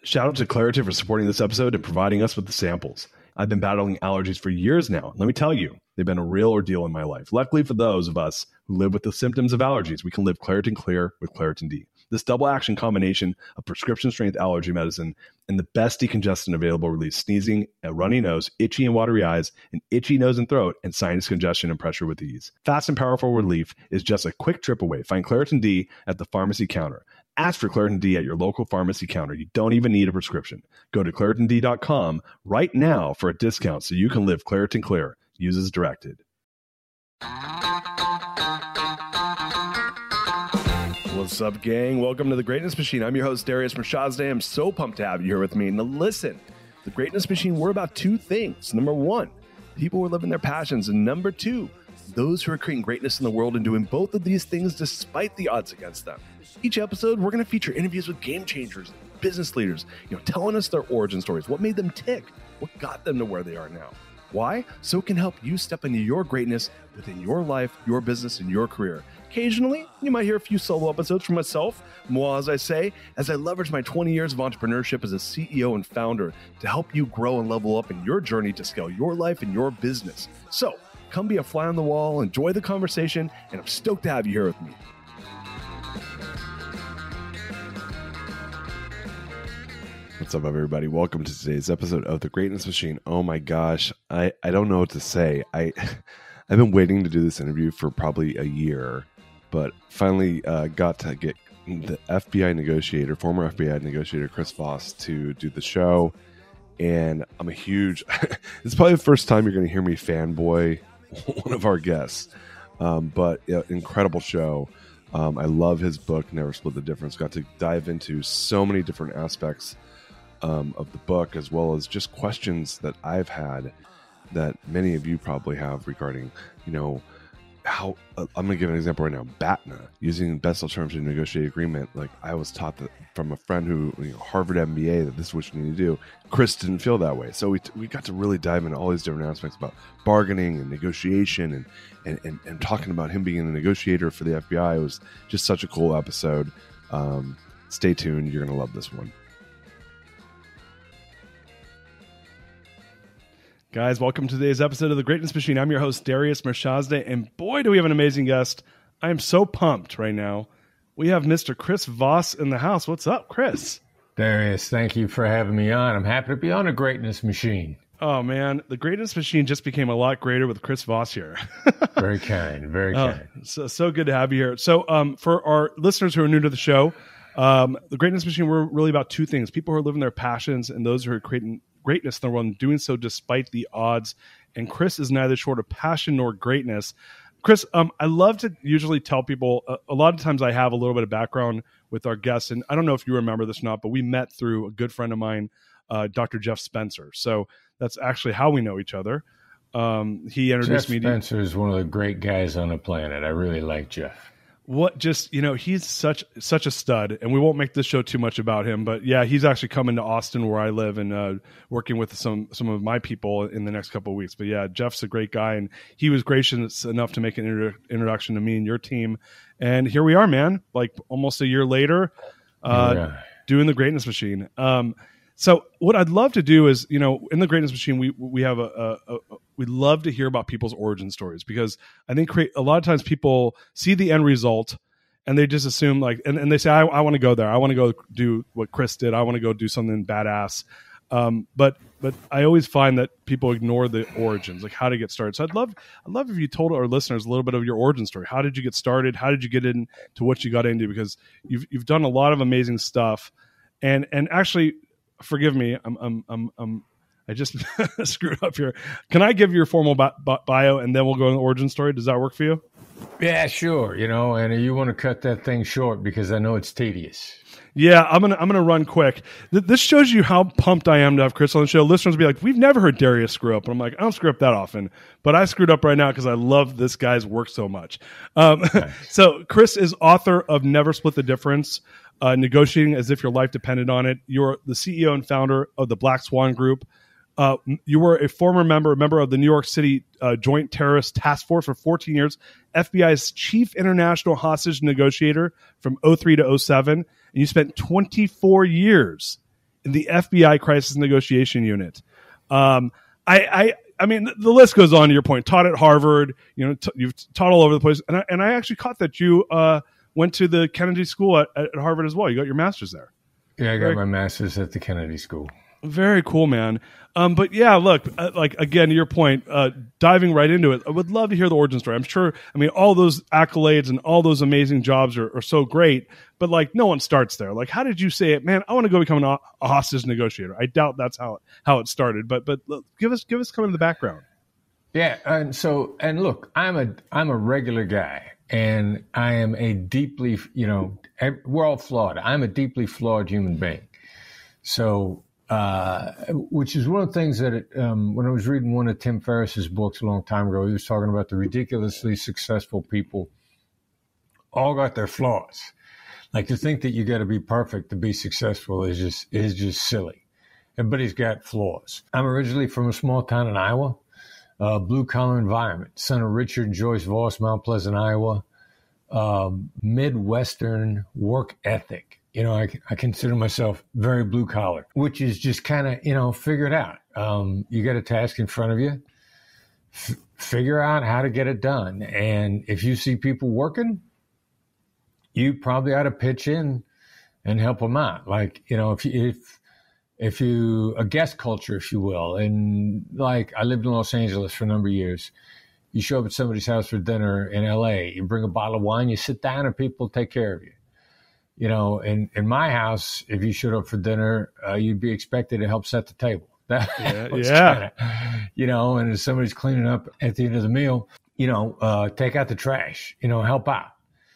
Shout out to Claritin for supporting this episode and providing us with the samples. I've been battling allergies for years now. Let me tell you, they've been a real ordeal in my life. Luckily for those of us who live with the symptoms of allergies, we can live Claritin Clear with Claritin D. This double action combination of prescription strength allergy medicine and the best decongestant available relieves sneezing, a runny nose, itchy and watery eyes, an itchy nose and throat, and sinus congestion and pressure with ease. Fast and powerful relief is just a quick trip away. Find Claritin D at the pharmacy counter. Ask for Claritin D at your local pharmacy counter. You don't even need a prescription. Go to ClaritinD.com right now for a discount so you can live Claritin Clear. Use as directed. What's up, gang? Welcome to The Greatness Machine. I'm your host, Darius Mirshahzadeh. I'm so pumped to have you here with me. Now listen, The Greatness Machine, we're about two things. Number one, people who are living their passions. And number two, those who are creating greatness in the world and doing both of these things despite the odds against them. Each episode, we're going to feature interviews with game changers, business leaders, telling us their origin stories, what made them tick, what got them to where they are now. Why? So it can help you step into your greatness within your life, your business, and your career. Occasionally, you might hear a few solo episodes from myself, moi as I say, as I leverage my 20 years of entrepreneurship as a CEO and founder to help you grow and level up in your journey to scale your life and your business. So come be a fly on the wall, enjoy the conversation, and I'm stoked to have you here with me. What's up, everybody? Welcome to today's episode of The Greatness Machine. Oh my gosh, I don't know what to say. I've been waiting to do this interview for probably a year, but finally got to get the former FBI negotiator, Chris Voss, to do the show. And I'm a huge, it's probably the first time you're going to hear me fanboy one of our guests, but incredible show. I love his book, Never Split the Difference. Got to dive into so many different aspects of the book, as well as just questions that I've had that many of you probably have regarding, how I'm going to give an example right now. BATNA, using best alternative negotiated agreement. Like, I was taught that from a friend who, Harvard MBA, that this is what you need to do. Chris didn't feel that way. So we got to really dive into all these different aspects about bargaining and negotiation and talking about him being a negotiator for the FBI. It was just such a cool episode. Stay tuned. You're going to love this one. Guys, welcome to today's episode of The Greatness Machine. I'm your host, Darius Mirshahzadeh, and boy, do we have an amazing guest. I am so pumped right now. We have Mr. Chris Voss in the house. What's up, Chris? Darius, thank you for having me on. I'm happy to be on The Greatness Machine. Oh, man, The Greatness Machine just became a lot greater with Chris Voss here. Very kind, very kind. So good to have you here. So for our listeners who are new to the show, The Greatness Machine, we're really about two things. People who are living their passions and those who are creating greatness in the world and doing so despite the odds. And Chris is neither short of passion nor greatness. Chris, I love to usually tell people, a lot of times I have a little bit of background with our guests, and I don't know if you remember this or not, but we met through a good friend of mine, Dr. Jeff Spencer. So that's actually how we know each other. He introduced me to... Jeff Spencer is one of the great guys on the planet. I really like Jeff. He's such a stud, and we won't make this show too much about him, but yeah, he's actually coming to Austin where I live and working with some of my people in the next couple of weeks. But yeah, Jeff's a great guy, and he was gracious enough to make an introduction to me and your team. And here we are, man, like almost a year later, doing The Greatness Machine. So what I'd love to do is, in The Greatness Machine, we have we love to hear about people's origin stories, because I think a lot of times people see the end result and they just assume and they say, I want to go there. I want to go do what Chris did. I want to go do something badass. But I always find that people ignore the origins, like how to get started. So I'd love if you told our listeners a little bit of your origin story. How did you get started? How did you get into what you got into? Because you've done a lot of amazing stuff, and actually, forgive me, I just screwed up here. Can I give your formal bio and then we'll go in the origin story? Does that work for you? Yeah, sure. And you want to cut that thing short because I know it's tedious. Yeah, I'm gonna run quick. This shows you how pumped I am to have Chris on the show. Listeners will be like, we've never heard Darius screw up. And I'm like, I don't screw up that often, but I screwed up right now because I love this guy's work so much. Nice. So Chris is author of Never Split the Difference, Negotiating as if your life depended on it. You're the CEO and founder of the Black Swan Group. You were a former member of the New York City Joint Terrorist Task Force for 14 years, FBI's chief international hostage negotiator from 2003 to 2007, and you spent 24 years in the FBI Crisis Negotiation Unit. I mean, the list goes on. To your point, taught at Harvard. You've taught all over the place, and I actually caught that you went to the Kennedy School at Harvard as well. You got your master's there. Yeah, I got my master's at the Kennedy School. Very cool, man. But yeah, look, like again, to your point, diving right into it, I would love to hear the origin story. I'm sure, I mean, all those accolades and all those amazing jobs are so great, but like no one starts there. Like, how did you say it, man? I want to go become a hostage negotiator. I doubt that's how it started, but look, give us kind of the background. Yeah, and look, I'm a regular guy, and I am a deeply, we're all flawed. I'm a deeply flawed human being. So. Which is one of the things that when I was reading one of Tim Ferriss's books a long time ago, he was talking about the ridiculously successful people all got their flaws. Like to think that you got to be perfect to be successful is just silly. Everybody's got flaws. I'm originally from a small town in Iowa, blue collar environment. Son of Richard and Joyce Voss, Mount Pleasant, Iowa. Midwestern work ethic. I consider myself very blue collar, which is just kind of, figure it out. You got a task in front of you, figure out how to get it done. And if you see people working, you probably ought to pitch in and help them out. Like, if you, a guest culture, if you will. And like, I lived in Los Angeles for a number of years. You show up at somebody's house for dinner in LA, you bring a bottle of wine, you sit down and people take care of you. In my house, if you showed up for dinner, you'd be expected to help set the table. Yeah. And if somebody's cleaning up at the end of the meal, take out the trash, help out.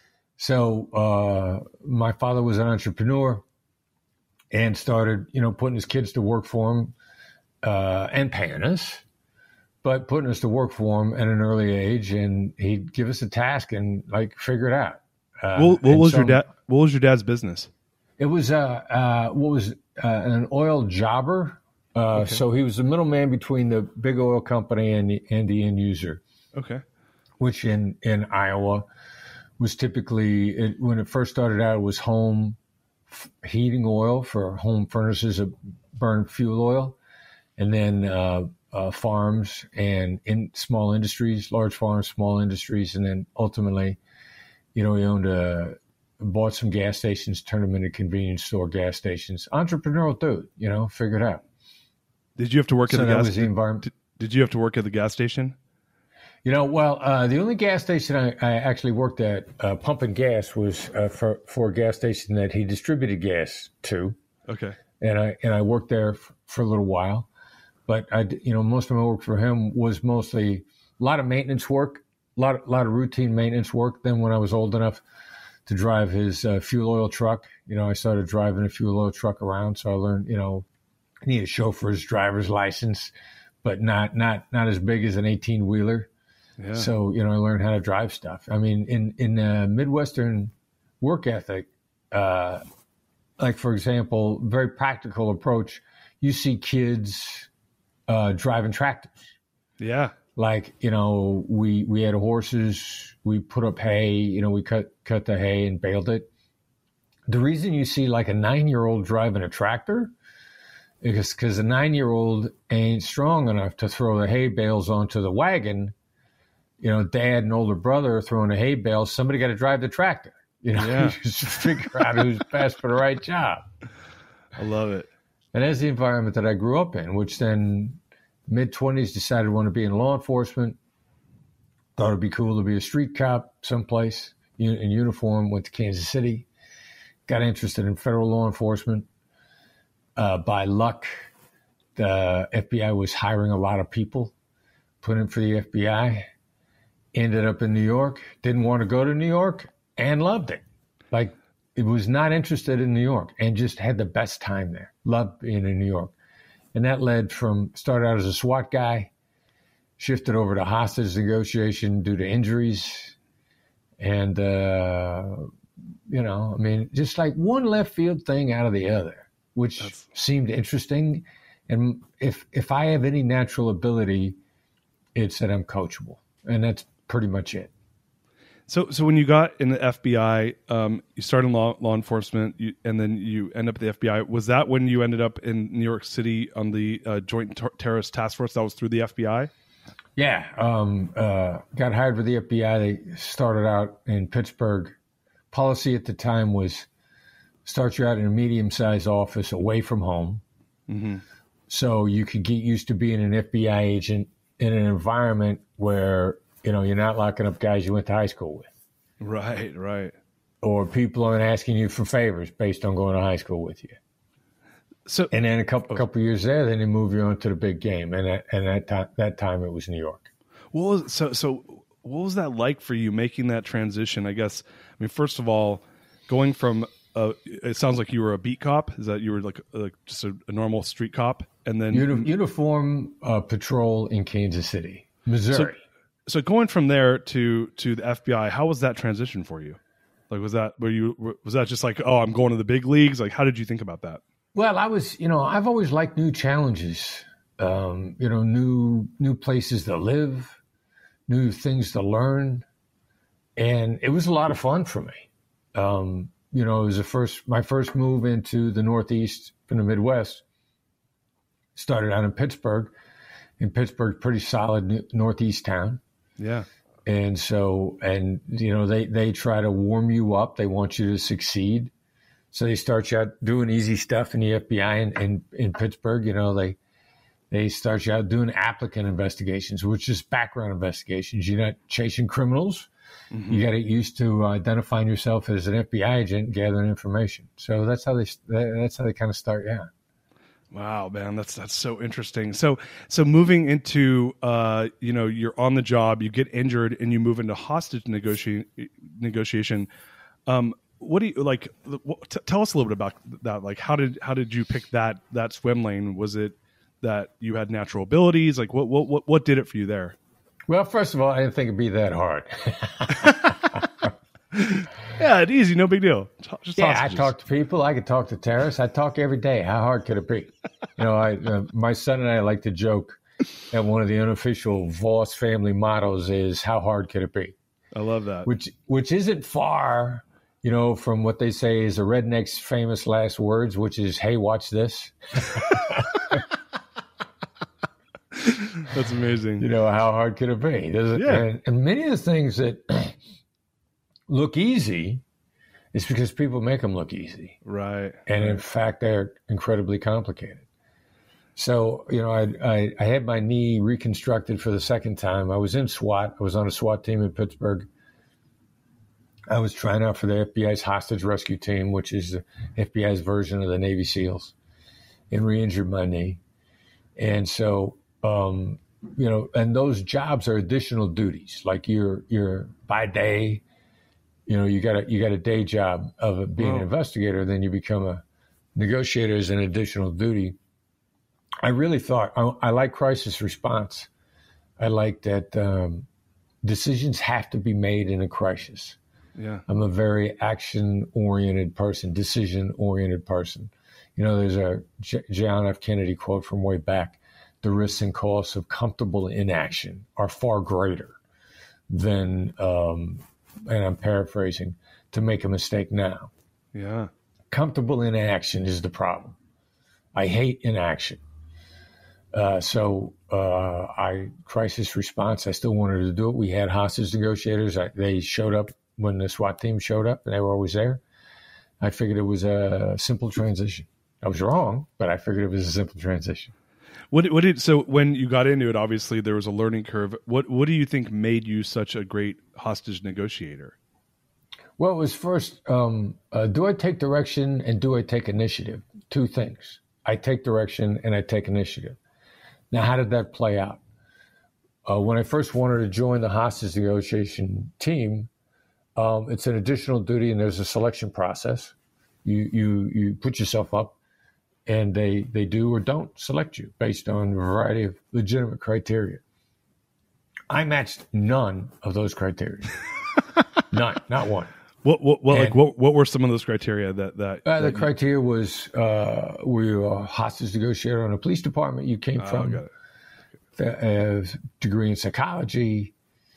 So my father was an entrepreneur and started, putting his kids to work for him and paying us, but putting us to work for him at an early age. And he'd give us a task and figure it out. What was your dad's business? It was an oil jobber. Okay. So he was the middleman between the big oil company and the end user. Okay. Which in Iowa was typically, when it first started out, it was home heating oil for home furnaces that burn fuel oil, and then farms and in small industries, large farms, small industries, and then ultimately. He bought some gas stations, turned them into convenience store gas stations. Entrepreneurial dude, figured out. Did you have to work at the gas station? Did you have to work at the gas station? The only gas station I actually worked at pumping gas was for a gas station that he distributed gas to. Okay. And I worked there for a little while, but most of my work for him was mostly a lot of maintenance work. A lot of routine maintenance work. Then when I was old enough to drive his fuel oil truck, I started driving a fuel oil truck around. So I learned, I need a chauffeur's driver's license, but not as big as an 18-wheeler. Yeah. So, I learned how to drive stuff. I mean, in Midwestern work ethic, for example, very practical approach, you see kids driving tractors. Yeah. We had horses, we put up hay, we cut the hay and baled it. The reason you see a 9-year-old driving a tractor is because a 9-year-old ain't strong enough to throw the hay bales onto the wagon. Dad and older brother are throwing the hay bales. Somebody got to drive the tractor. Yeah. Just figure out who's best for the right job. I love it. And that's the environment that I grew up in, which then mid-20s decided I want to be in law enforcement. Thought it'd be cool to be a street cop someplace in uniform. Went to Kansas City. Got interested in federal law enforcement. By luck, the FBI was hiring a lot of people. Put in for the FBI. Ended up in New York. Didn't want to go to New York and loved it. It was not interested in New York and just had the best time there. Loved being in New York. And that started out as a SWAT guy, shifted over to hostage negotiation due to injuries. And, just one left field thing out of the other, which seemed interesting. And if I have any natural ability, it's that I'm coachable. And that's pretty much it. So when you got in the FBI, you started in law enforcement, and then you end up at the FBI. Was that when you ended up in New York City on the Joint Terrorist Task Force? That was through the FBI? Yeah. Got hired for the FBI. They started out in Pittsburgh. Policy at the time was start you out in a medium-sized office away from home. Mm-hmm. So you could get used to being an FBI agent in an environment where you're not locking up guys you went to high school with. Right. Or people aren't asking you for favors based on going to high school with you. So, and then a couple of years there, then they move you on to the big game. And that time it was New York. What was that like for you making that transition? I guess, first of all, going from, it sounds like you were a beat cop. Is that you were like just a normal street cop? And then uniform patrol in Kansas City, Missouri. So going from there to the FBI, how was that transition for you? Like, was that just like, oh, I'm going to the big leagues? Like, how did you think about that? Well, I've always liked new challenges, new places to live, new things to learn. And it was a lot of fun for me. It was my first move into the Northeast from the Midwest. Started out in Pittsburgh. Pretty solid Northeast town. Yeah. And so, they try to warm you up. They want you to succeed. So they start you out doing easy stuff in the FBI and in Pittsburgh. They start you out doing applicant investigations, which is background investigations. You're not chasing criminals. Mm-hmm. You got to get used to identifying yourself as an FBI agent, gathering information. So that's how they kind of start you out. Wow, man, that's so interesting. So moving into you're on the job, you get injured, and you move into hostage negotiation. What do you like? Tell us a little bit about that. Like, how did you pick that swim lane? Was it that you had natural abilities? Like, what did it for you there? Well, first of all, I didn't think it'd be that hard. Yeah, it's easy, no big deal. Just hostages. I talk to people. I could talk to terrorists. I talk every day. How hard could it be? My son and I like to joke that one of the unofficial Voss family mottos is "How hard could it be?" I love that. Which isn't far, from what they say is a redneck's famous last words, which is, "Hey, watch this." That's amazing. How hard could it be? Yeah. And many of the things that look easy is because people make them look easy. Right. And in fact, they're incredibly complicated. So, I had my knee reconstructed for the second time. I was in SWAT. I was on a SWAT team in Pittsburgh. I was trying out for the FBI's hostage rescue team, which is the FBI's version of the Navy SEALs, and re-injured my knee. And so, and those jobs are additional duties. Like you're by day, you got a day job of being an investigator, then you become a negotiator as an additional duty. I really thought I like crisis response. I like that decisions have to be made in a crisis. Yeah, I'm a very action-oriented person, decision-oriented person. There's a John F. Kennedy quote from way back: "The risks and costs of comfortable inaction are far greater than," and I'm paraphrasing, "to make a mistake now." Yeah. Comfortable inaction is the problem. I hate inaction. So crisis response, I still wanted to do it. We had hostage negotiators. They showed up when the SWAT team showed up, and they were always there. I figured it was a simple transition. I was wrong, but I figured it was a simple transition. So when you got into it, obviously there was a learning curve. What do you think made you such a great hostage negotiator? Well, it was first, do I take direction and do I take initiative? Two things. I take direction and I take initiative. Now, how did that play out? When I first wanted to join the hostage negotiation team, it's an additional duty and there's a selection process. You put yourself up, and they do or don't select you based on a variety of legitimate criteria. I matched none of those criteria. None, not one. What were some of those criteria that the criteria was were you a hostage negotiator on a police department? You came from a degree in psychology.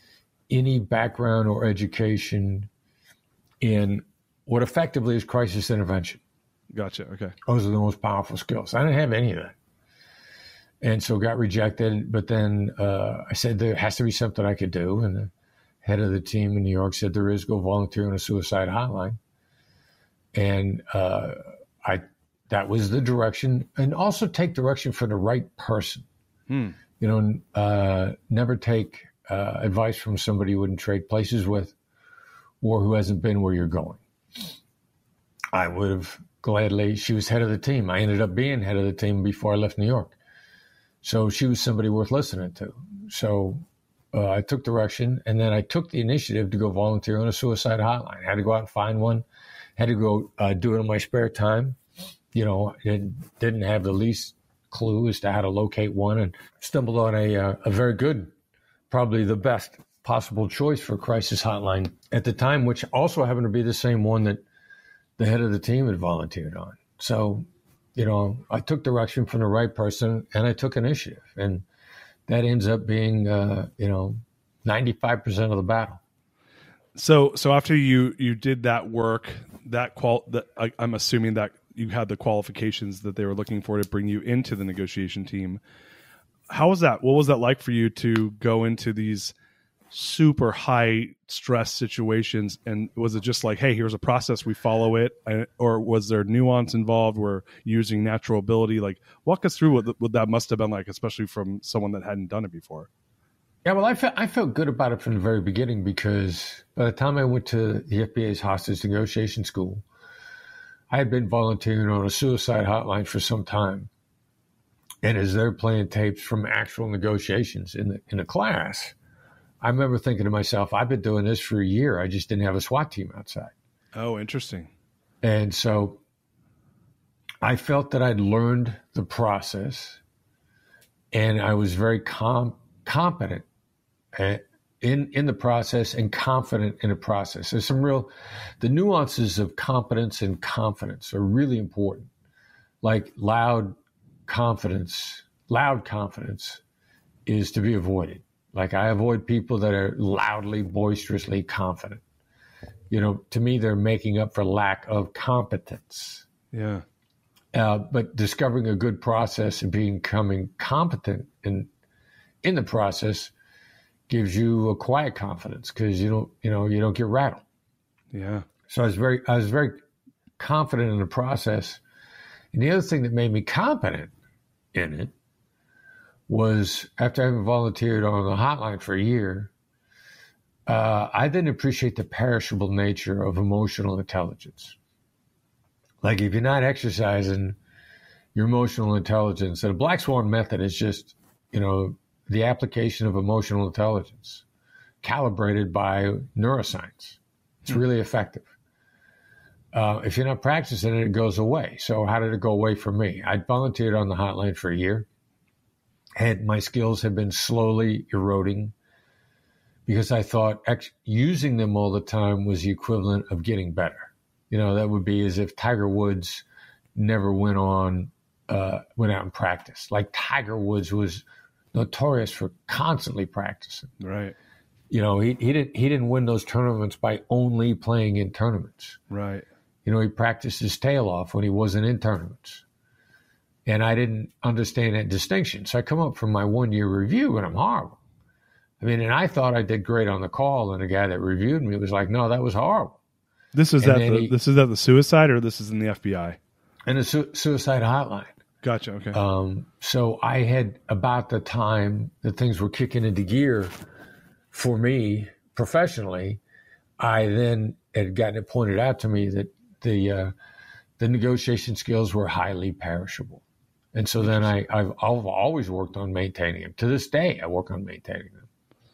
any background or education in what effectively is crisis intervention. Gotcha. Okay. Those are the most powerful skills. I didn't have any of that. And so got rejected. But then I said, there has to be something I could do. And the head of the team in New York said, there is. Go volunteer on a suicide hotline. And that was the direction. And also take direction from the right person. You know, never take advice from somebody you wouldn't trade places with or who hasn't been where you're going. I would have gladly, she was head of the team. I ended up being head of the team before I left New York. So she was somebody worth listening to. So I took direction, and then I took the initiative to go volunteer on a suicide hotline. I had to go out and find one, had to go do it in my spare time. You know, didn't have the least clue as to how to locate one, and stumbled on a very good, probably the best possible choice for a crisis hotline at the time, which also happened to be the same one that the head of the team had volunteered on. So, you know, I took direction from the right person, and I took initiative, and that ends up being, 95% of the battle. So after you did that work, I'm assuming that you had the qualifications that they were looking for to bring you into the negotiation team. How was that? What was that like for you to go into these super high stress situations? And was it just like, hey, here's a process, we follow it? Or was there nuance involved where using natural ability? Like, walk us through what that must have been like, especially from someone that hadn't done it before. Yeah, well, I felt good about it from the very beginning, because by the time I went to the FBA's hostage negotiation school, I had been volunteering on a suicide hotline for some time. And as they're playing tapes from actual negotiations in the class, I remember thinking to myself, I've been doing this for a year. I just didn't have a SWAT team outside. Oh, interesting. And so I felt that I'd learned the process, and I was very competent in the process and confident in the process. There's the nuances of competence and confidence are really important. Like loud confidence is to be avoided. Like, I avoid people that are loudly, boisterously confident. You know, to me, they're making up for lack of competence. Yeah. But discovering a good process and becoming competent in the process gives you a quiet confidence, because you don't get rattled. Yeah. So I was very confident in the process. And the other thing that made me competent in it was, after having volunteered on the hotline for a year, I didn't appreciate the perishable nature of emotional intelligence. Like, if you're not exercising your emotional intelligence, and the Black Swan method is just, the application of emotional intelligence calibrated by neuroscience. It's really effective. If you're not practicing it, it goes away. So how did it go away for me? I'd volunteered on the hotline for a year. My skills had been slowly eroding, because I thought using them all the time was the equivalent of getting better. That would be as if Tiger Woods never went out and practiced. Like, Tiger Woods was notorious for constantly practicing. Right. He didn't win those tournaments by only playing in tournaments. Right. He practiced his tail off when he wasn't in tournaments. And I didn't understand that distinction. So I come up from my 1-year review, and I'm horrible. And I thought I did great on the call, and the guy that reviewed me was like, no, that was horrible. This is at the suicide, or this is in the FBI? In the suicide hotline. Gotcha. Okay. So I had, about the time that things were kicking into gear for me professionally, I then had gotten it pointed out to me that the negotiation skills were highly perishable. And so then I've always worked on maintaining them. To this day, I work on maintaining them.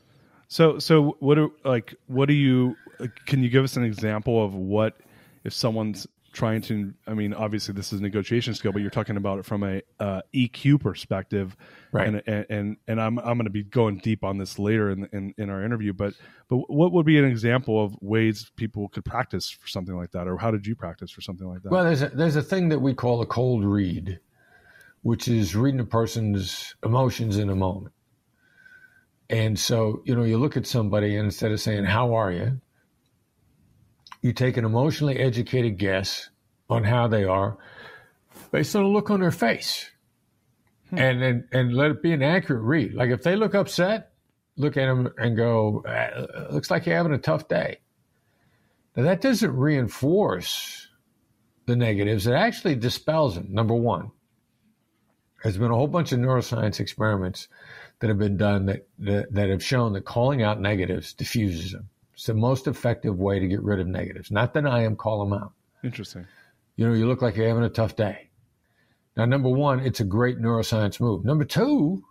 So what do you, can you give us an example of what, if someone's trying to, obviously this is negotiation skill, but you're talking about it from a EQ perspective, right? And I'm going to be going deep on this later in our interview, but what would be an example of ways people could practice for something like that, or how did you practice for something like that? Well, there's a thing that we call a cold read, which is reading a person's emotions in a moment. And so, you look at somebody and instead of saying, how are you? You take an emotionally educated guess on how they are based on a look on their face. And let it be an accurate read. Like if they look upset, look at them and go, looks like you're having a tough day. Now that doesn't reinforce the negatives. It actually dispels them. Number one, there's been a whole bunch of neuroscience experiments that have been done that have shown that calling out negatives diffuses them. It's the most effective way to get rid of negatives. Not deny them, call them out. Interesting. You look like you're having a tough day. Now, number one, it's a great neuroscience move. Number two,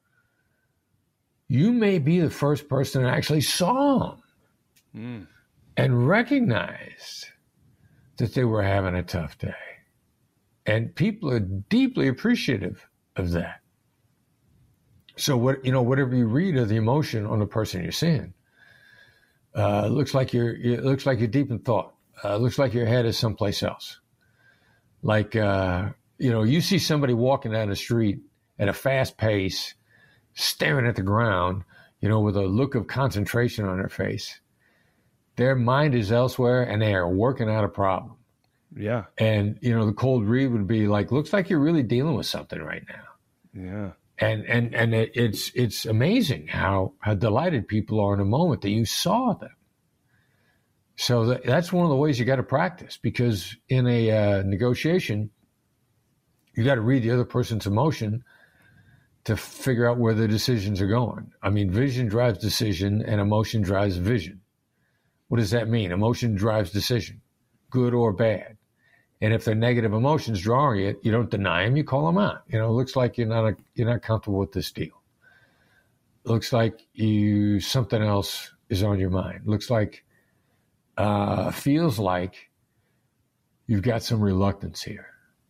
you may be the first person that actually saw them and recognized that they were having a tough day. And people are deeply appreciative of that. So whatever you read of the emotion on the person you're seeing, it looks like you're deep in thought. Looks like your head is someplace else. Like, you see somebody walking down the street at a fast pace, staring at the ground, with a look of concentration on their face. Their mind is elsewhere and they are working out a problem. Yeah. And, the cold read would be like, looks like you're really dealing with something right now. Yeah. And it's amazing how delighted people are in a moment that you saw them. So that's one of the ways you got to practice, because in a negotiation, you got to read the other person's emotion to figure out where the decisions are going. I mean, vision drives decision and emotion drives vision. What does that mean? Emotion drives decision, good or bad. And if they're negative emotions drawing it, you don't deny them, you call them out. It looks like you're not comfortable with this deal. It looks like something else is on your mind. It looks like, feels like you've got some reluctance here.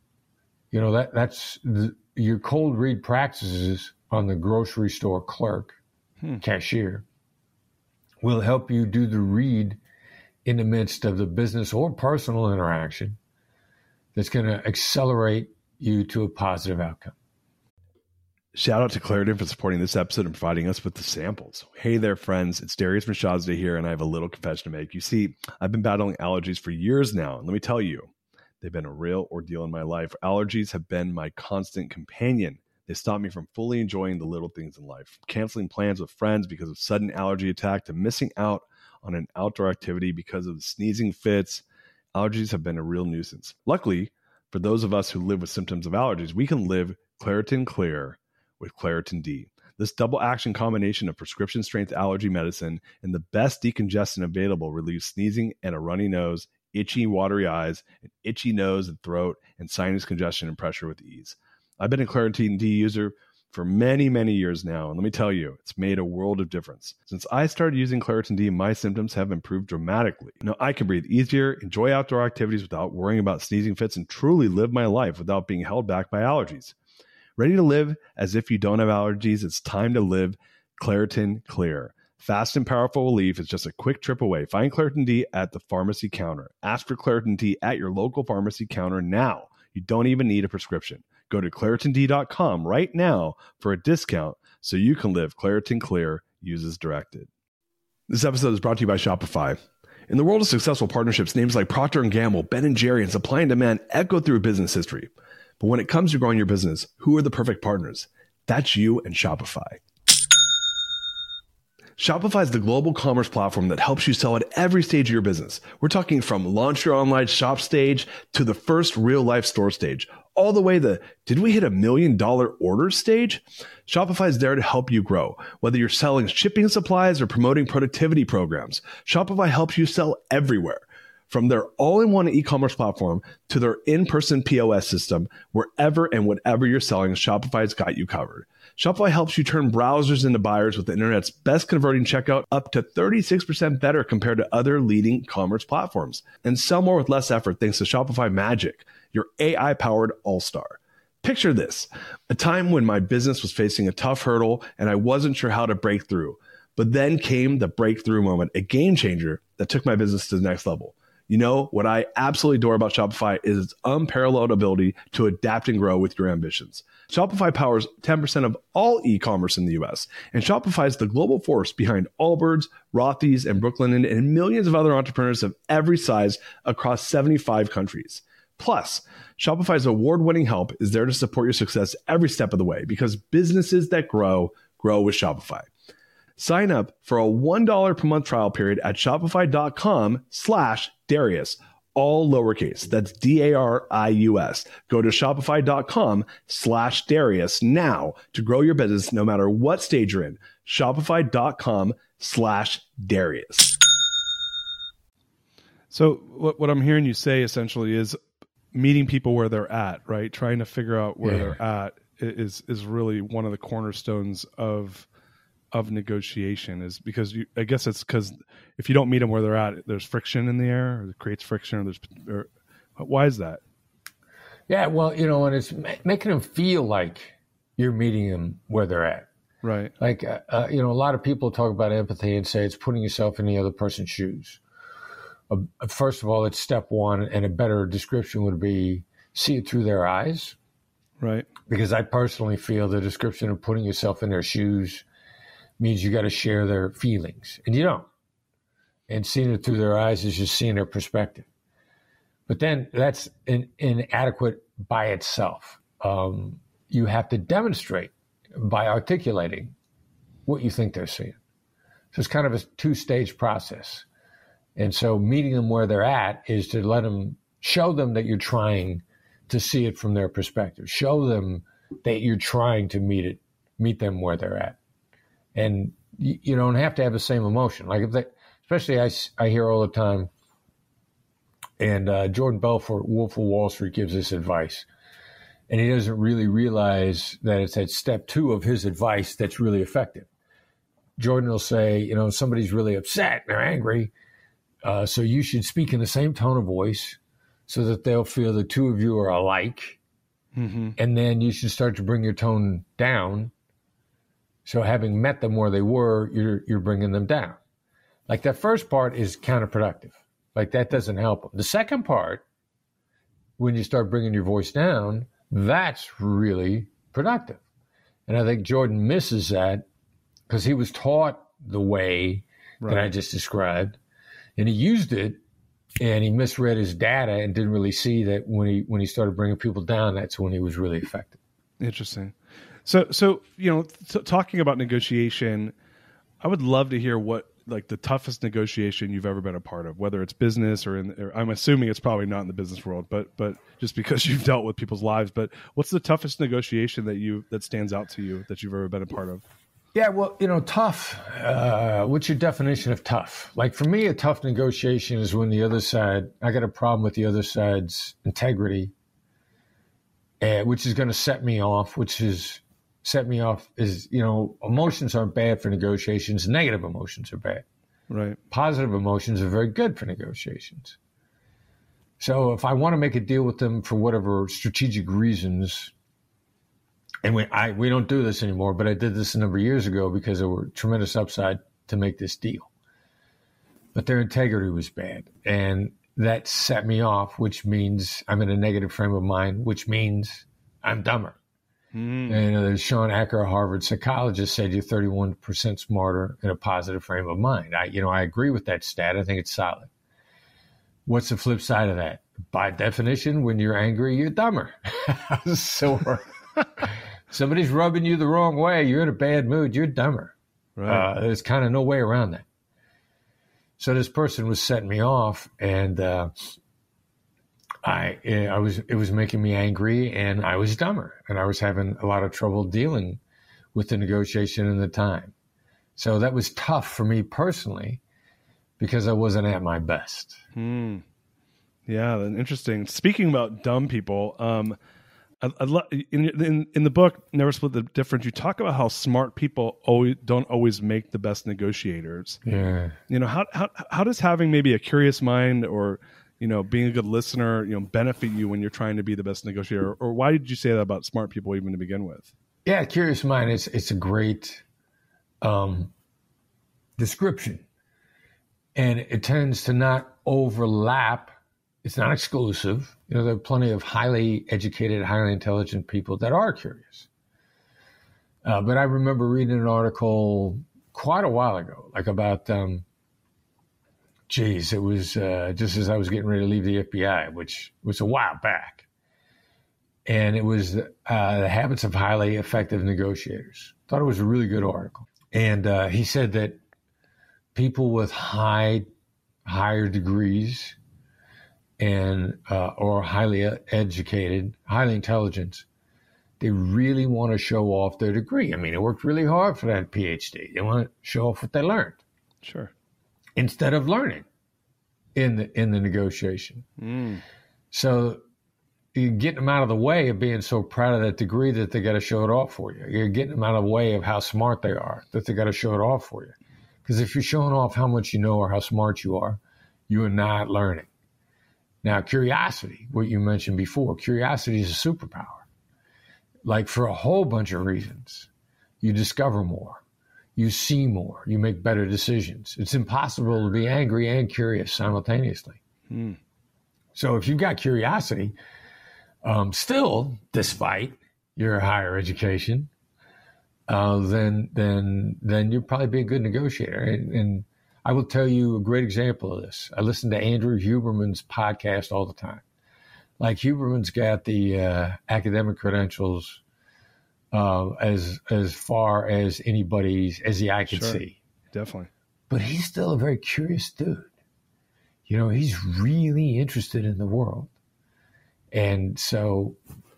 That's your cold read practices on the grocery store clerk, cashier, will help you do the read in the midst of the business or personal interaction that's going to accelerate you to a positive outcome. Shout out to Claritin for supporting this episode and providing us with the samples. Hey there, friends. It's Darius Mashazda here, and I have a little confession to make. You see, I've been battling allergies for years now, and let me tell you, they've been a real ordeal in my life. Allergies have been my constant companion. They stop me from fully enjoying the little things in life, from canceling plans with friends because of sudden allergy attack to missing out on an outdoor activity because of the sneezing fits. Allergies have been a real nuisance. Luckily, for those of us who live with symptoms of allergies, we can live Claritin Clear with Claritin D. This double action combination of prescription strength allergy medicine and the best decongestant available relieves sneezing and a runny nose, itchy, watery eyes, an itchy nose and throat, and sinus congestion and pressure with ease. I've been a Claritin D user for many, many years now, and let me tell you, it's made a world of difference. Since I started using Claritin D, my symptoms have improved dramatically. Now I can breathe easier, enjoy outdoor activities without worrying about sneezing fits, and truly live my life without being held back by allergies. Ready to live as if you don't have allergies? It's time to live Claritin Clear. Fast and powerful relief is just a quick trip away. Find Claritin D at the pharmacy counter. Ask for Claritin D at your local pharmacy counter now. You don't even need a prescription. Go to ClaritinD.com right now for a discount so you can live Claritin Clear. Use as directed. This episode is brought to you by Shopify. In the world of successful partnerships, names like Procter & Gamble, Ben & Jerry, and Supply and Demand echo through business history. But when it comes to growing your business, who are the perfect partners? That's you and Shopify. Shopify is the global commerce platform that helps you sell at every stage of your business. We're talking from launch your online shop stage to the first real life store stage, all the way to, did we hit $1 million order stage? Shopify is there to help you grow. Whether you're selling shipping supplies or promoting productivity programs, Shopify helps you sell everywhere. From their all-in-one e-commerce platform to their in-person POS system, wherever and whatever you're selling, Shopify's got you covered. Shopify helps you turn browsers into buyers with the internet's best converting checkout, up to 36% better compared to other leading commerce platforms. And sell more with less effort thanks to Shopify Magic, your AI-powered all-star. Picture this, a time when my business was facing a tough hurdle and I wasn't sure how to break through. But then came the breakthrough moment, a game changer that took my business to the next level. You know, what I absolutely adore about Shopify is its unparalleled ability to adapt and grow with your ambitions. Shopify powers 10% of all e-commerce in the US, and Shopify is the global force behind Allbirds, Rothy's, and Brooklinen, and millions of other entrepreneurs of every size across 75 countries. Plus, Shopify's award-winning help is there to support your success every step of the way, because businesses that grow with Shopify. Sign up for a $1 per month trial period at shopify.com/Darius, all lowercase. That's Darius. Go to shopify.com/Darius now to grow your business no matter what stage you're in. Shopify.com/Darius. So what I'm hearing you say essentially is meeting people where they're at, right? Trying to figure out where they're at is really one of the cornerstones of negotiation, is because I guess it's because if you don't meet them where they're at, there's friction in the air, or it creates friction, or why is that? Yeah, well, and it's making them feel like you're meeting them where they're at. Right. Like, a lot of people talk about empathy and say it's putting yourself in the other person's shoes. First of all, it's step one, and a better description would be see it through their eyes. Right. Because I personally feel the description of putting yourself in their shoes means you got to share their feelings, and you don't. And seeing it through their eyes is just seeing their perspective. But then that's inadequate by itself. You have to demonstrate by articulating what you think they're seeing. So it's kind of a two-stage process. And so meeting them where they're at is to show them that you're trying to see it from their perspective. Show them that you're trying to meet them where they're at. And you don't have to have the same emotion. Like especially I hear all the time, and Jordan Belfort, Wolf of Wall Street, gives this advice. And he doesn't really realize that it's at step 2 of his advice that's really effective. Jordan will say, somebody's really upset, they're angry, so you should speak in the same tone of voice so that they'll feel the two of you are alike. Mm-hmm. And then you should start to bring your tone down. So having met them where they were, you're bringing them down. Like that first part is counterproductive. Like that doesn't help them. The second part, when you start bringing your voice down, that's really productive. And I think Jordan misses that because he was taught the way that I just described, and he used it, and he misread his data and didn't really see that when he started bringing people down, that's when he was really effective. Interesting. So talking about negotiation, I would love to hear what the toughest negotiation you've ever been a part of, whether it's business or I'm assuming it's probably not in the business world, but just because you've dealt with people's lives. But what's the toughest negotiation that stands out to you that you've ever been a part of? Yeah, well, tough. What's your definition of tough? Like for me, a tough negotiation is when the other side, I got a problem with the other side's integrity, which is going to set me off, emotions aren't bad for negotiations. Negative emotions are bad. Right. Positive emotions are very good for negotiations. So if I want to make a deal with them for whatever strategic reasons, and we don't do this anymore, but I did this a number of years ago because there were tremendous upside to make this deal. But their integrity was bad. And that set me off, which means I'm in a negative frame of mind, which means I'm dumber. And Sean Acker, a Harvard psychologist, said you're 31% smarter in a positive frame of mind. I agree with that stat. I think it's solid. What's the flip side of that? By definition, when you're angry, you're dumber. So somebody's rubbing you the wrong way, you're in a bad mood, you're dumber. Right. There's kind of no way around that. So this person was setting me off, and it was making me angry, and I was dumber, and I was having a lot of trouble dealing with the negotiation and the time. So that was tough for me personally because I wasn't at my best. Yeah, interesting. Speaking about dumb people, in the book Never Split the Difference, you talk about how smart people don't always make the best negotiators. Yeah. How does having maybe a curious mind or being a good listener, benefit you when you're trying to be the best negotiator? Or why did you say that about smart people even to begin with? Yeah, curious mind, it's a great description. And it tends to not overlap. It's not exclusive. There are plenty of highly educated, highly intelligent people that are curious. But I remember reading an article quite a while ago, like about, it was just as I was getting ready to leave the FBI, which was a while back. And it was the habits of highly effective negotiators. Thought it was a really good article. And he said that people with higher degrees and or highly educated, highly intelligent, they really want to show off their degree. I mean, they worked really hard for that PhD. They want to show off what they learned. Sure. Instead of learning in the negotiation. So you're getting them out of the way of being so proud of that degree that they got to show it off for you. You're getting them out of the way of how smart they are, that they got to show it off for you. Because if you're showing off how much you know or how smart you are not learning. Now, curiosity, what you mentioned before, curiosity is a superpower. Like for a whole bunch of reasons. You discover more. You see more. You make better decisions. It's impossible to be angry and curious simultaneously. So if you've got curiosity, still, despite your higher education, then you'll probably be a good negotiator. And I will tell you a great example of this. I listen to Andrew Huberman's podcast all the time. Like Huberman's got the academic credentials as far as anybody's, as the eye can see. Definitely. But he's still a very curious dude. He's really interested in the world. And so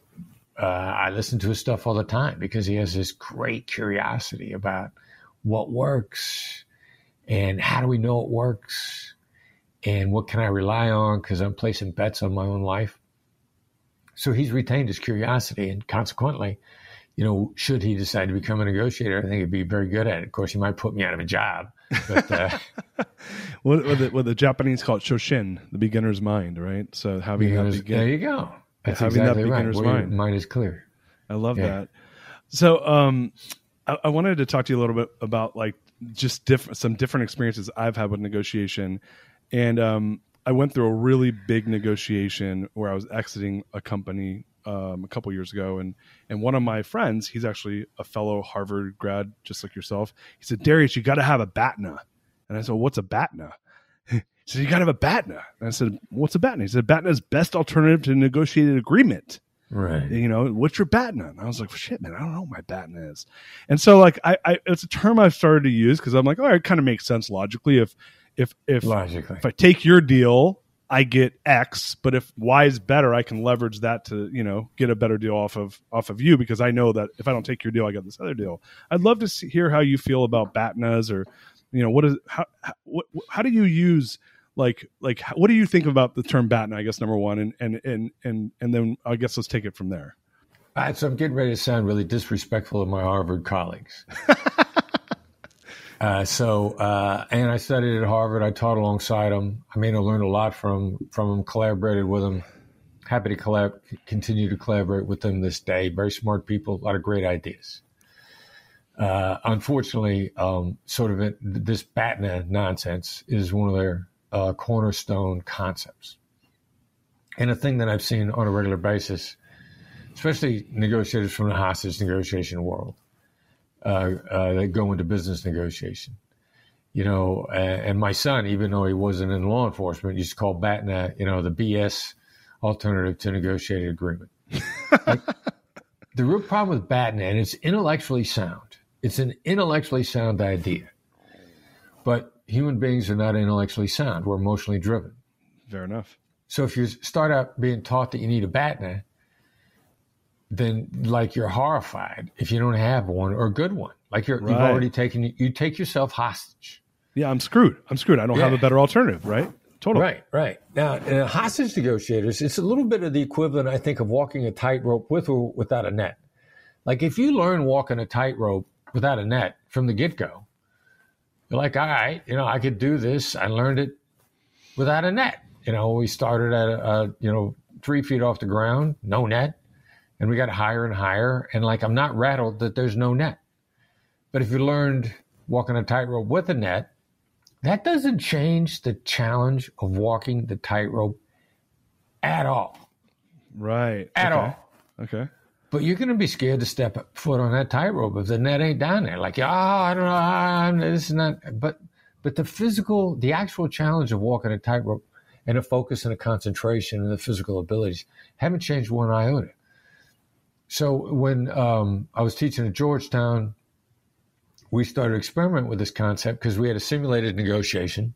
I listen to his stuff all the time because he has this great curiosity about what works and how do we know it works and what can I rely on because I'm placing bets on my own life. So he's retained his curiosity, and consequently, should he decide to become a negotiator, I think he'd be very good at it. Of course, he might put me out of a job. But what the Japanese call it shoshin, the beginner's mind, right? So having there you go. That's having exactly that right. beginner's mind. Your mind is clear. I love that. So I wanted to talk to you a little bit about like just some different experiences I've had with negotiation. And I went through a really big negotiation where I was exiting a company a couple years ago. And one of my friends, he's actually a fellow Harvard grad, just like yourself. He said, Darius, you got to have a BATNA. And I said, what's a BATNA? He said, you got to have a BATNA. And I said, what's a BATNA? He said, BATNA is best alternative to negotiated agreement. Right. What's your BATNA? And I was like, shit, man, I don't know what my BATNA is. And so like, I it's a term I've started to use because I'm like, it kind of makes sense logically. If I take your deal, I get X, but if Y is better, I can leverage that to, get a better deal off of you because I know that if I don't take your deal, I get this other deal. I'd love to hear how you feel about BATNAs or, how do you use like what do you think about the term BATNA? I guess number one, and then I guess let's take it from there. All right, so I'm getting ready to sound really disrespectful of my Harvard colleagues. And I studied at Harvard. I taught alongside them. I learned a lot from them, collaborated with them. Happy to continue to collaborate with them this day. Very smart people, a lot of great ideas. Unfortunately, this BATNA nonsense is one of their cornerstone concepts. And a thing that I've seen on a regular basis, especially negotiators from the hostage negotiation world, that go into business negotiation. And my son, even though he wasn't in law enforcement, used to call BATNA, the BS alternative to negotiated agreement. The real problem with BATNA, and it's intellectually sound. It's an intellectually sound idea. But human beings are not intellectually sound. We're emotionally driven. Fair enough. So if you start out being taught that you need a BATNA, then you're horrified if you don't have one or a good one. You've already you take yourself hostage. Yeah, I'm screwed. I don't have a better alternative, right? Totally. Right. Now, in hostage negotiators, it's a little bit of the equivalent, I think, of walking a tightrope with or without a net. Like if you learn walking a tightrope without a net from the get-go, you're like, all right, I could do this. I learned it without a net. We started at 3 feet off the ground, no net. And we got higher and higher. And I'm not rattled that there's no net. But if you learned walking a tightrope with a net, that doesn't change the challenge of walking the tightrope at all. Right. At all. Okay. But you're going to be scared to step foot on that tightrope if the net ain't down there. Like, I don't know, this is not. But the actual challenge of walking a tightrope and a focus and a concentration and the physical abilities haven't changed one iota. So when I was teaching at Georgetown, we started experimenting with this concept because we had a simulated negotiation,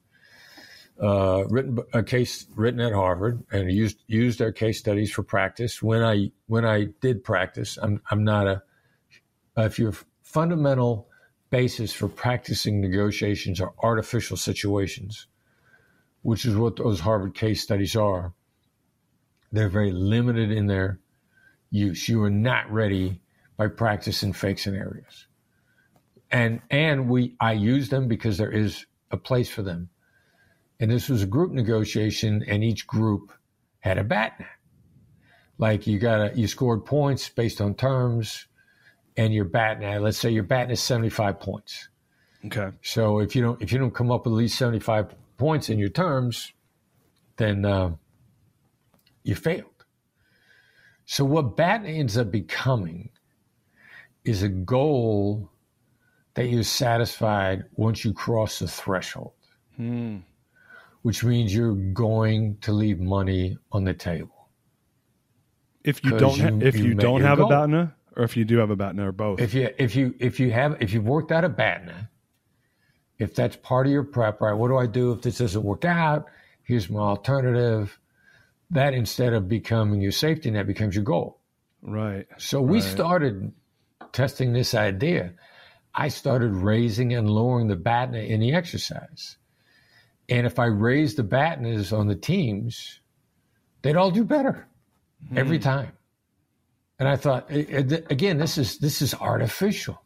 a case written at Harvard, and used our case studies for practice. When I did practice, I'm not if your fundamental basis for practicing negotiations are artificial situations, which is what those Harvard case studies are. They're very limited in their use. You are not ready by practicing fake scenarios. And I use them because there is a place for them. And this was a group negotiation, and each group had a BATNA. Like you scored points based on terms, and your BATNA, let's say your BATNA is 75 points. Okay. So if you don't come up with at least 75 points in your terms, then you failed. So what BATNA ends up becoming is a goal that you're satisfied once you cross the threshold, which means you're going to leave money on the table. If you don't have a BATNA, or if you do have a BATNA, or both. If you've worked out a BATNA, if that's part of your prep, right? What do I do if this doesn't work out? Here's my alternative. That, instead of becoming your safety net, becomes your goal. Right. So we started testing this idea. I started raising and lowering the BATNA in the exercise. And if I raised the BATNAs on the teams, they'd all do better every time. And I thought, again, this is artificial.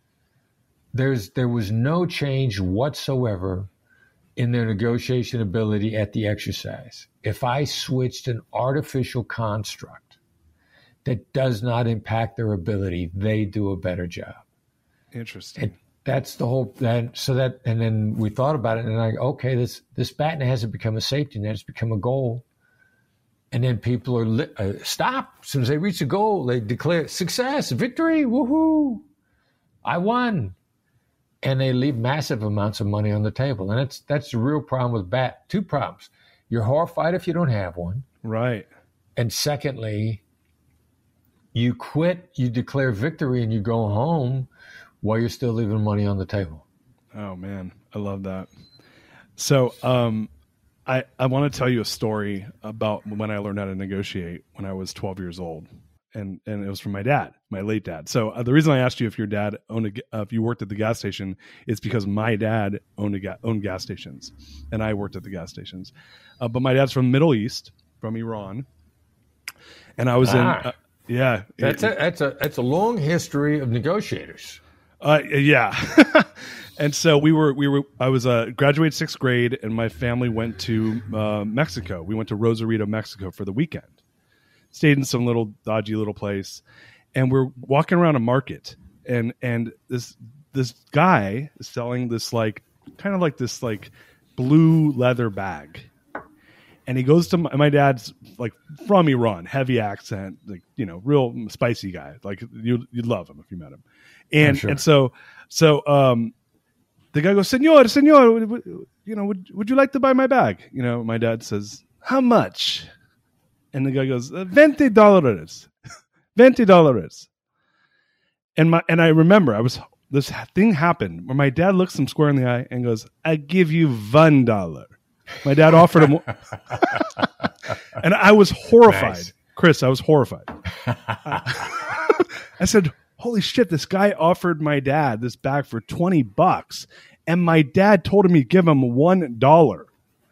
There was no change whatsoever in their negotiation ability at the exercise. If I switched an artificial construct that does not impact their ability, they do a better job. Interesting. And that's the whole. And then we thought about it, and okay, this BATNA hasn't become a safety net; it's become a goal. And then people are stop as soon as they reach the goal, they declare success, victory, woohoo! I won. And they leave massive amounts of money on the table. And that's the real problem with BAT. Two problems. You're horrified if you don't have one. Right. And secondly, you quit, you declare victory, and you go home while you're still leaving money on the table. Oh, man. I love that. So I want to tell you a story about when I learned how to negotiate when I was 12 years old. And it was from my dad, my late dad. So the reason I asked you if your dad if you worked at the gas station is because my dad owned gas stations, and I worked at the gas stations. But my dad's from the Middle East, from Iran, and I was yeah. That's a long history of negotiators. Yeah. And so I was graduated 6th grade, and my family went to Mexico. We went to Rosarito, Mexico for the weekend. Stayed in some little dodgy little place, and we're walking around a market, and this guy is selling this kind of this blue leather bag, and he goes to my dad's from Iran, heavy accent, real spicy guy, you'd love him if you met him, and sure. and so the guy goes, Senor, would you like to buy my bag? My dad says, how much? And the guy goes, $20. $20. And I remember this thing happened where my dad looks him square in the eye and goes, I give you $1. My dad offered him, and I was horrified. Nice. Chris, I was horrified. I said, holy shit, this guy offered my dad this bag for $20, and my dad told him he'd give him $1.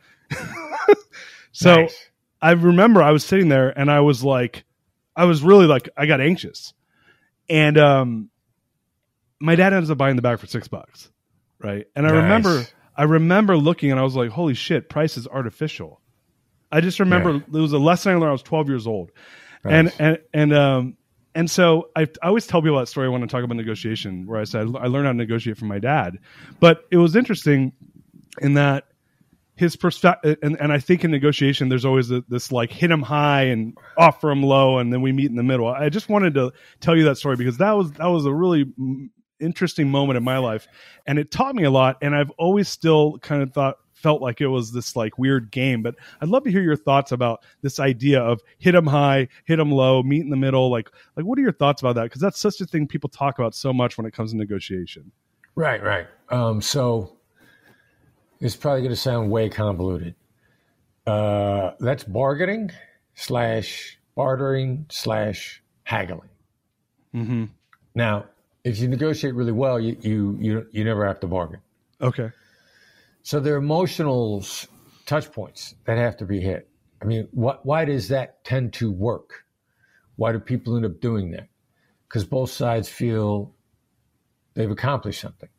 So nice. I remember I was sitting there, and I was really I got anxious. And my dad ends up buying the bag for $6, right? And I remember looking, and I was like, holy shit, price is artificial. I just remember it was a lesson I learned. I was 12 years old. Nice. And so I always tell people that story when I talk about negotiation, where I said I learned how to negotiate from my dad. But it was interesting in that his perspective, and I think in negotiation, there's always this like hit him high and offer him low, and then we meet in the middle. I just wanted to tell you that story because that was a really interesting moment in my life, and it taught me a lot. And I've always still kind of felt like it was this like weird game. But I'd love to hear your thoughts about this idea of hit them high, hit them low, meet in the middle. Like what are your thoughts about that? Because that's such a thing people talk about so much when it comes to negotiation. Right. So it's probably going to sound way convoluted. That's bargaining / bartering / haggling. Mm-hmm. Now, if you negotiate really well, you never have to bargain. Okay. So there are emotional touch points that have to be hit. I mean, why does that tend to work? Why do people end up doing that? Because both sides feel they've accomplished something.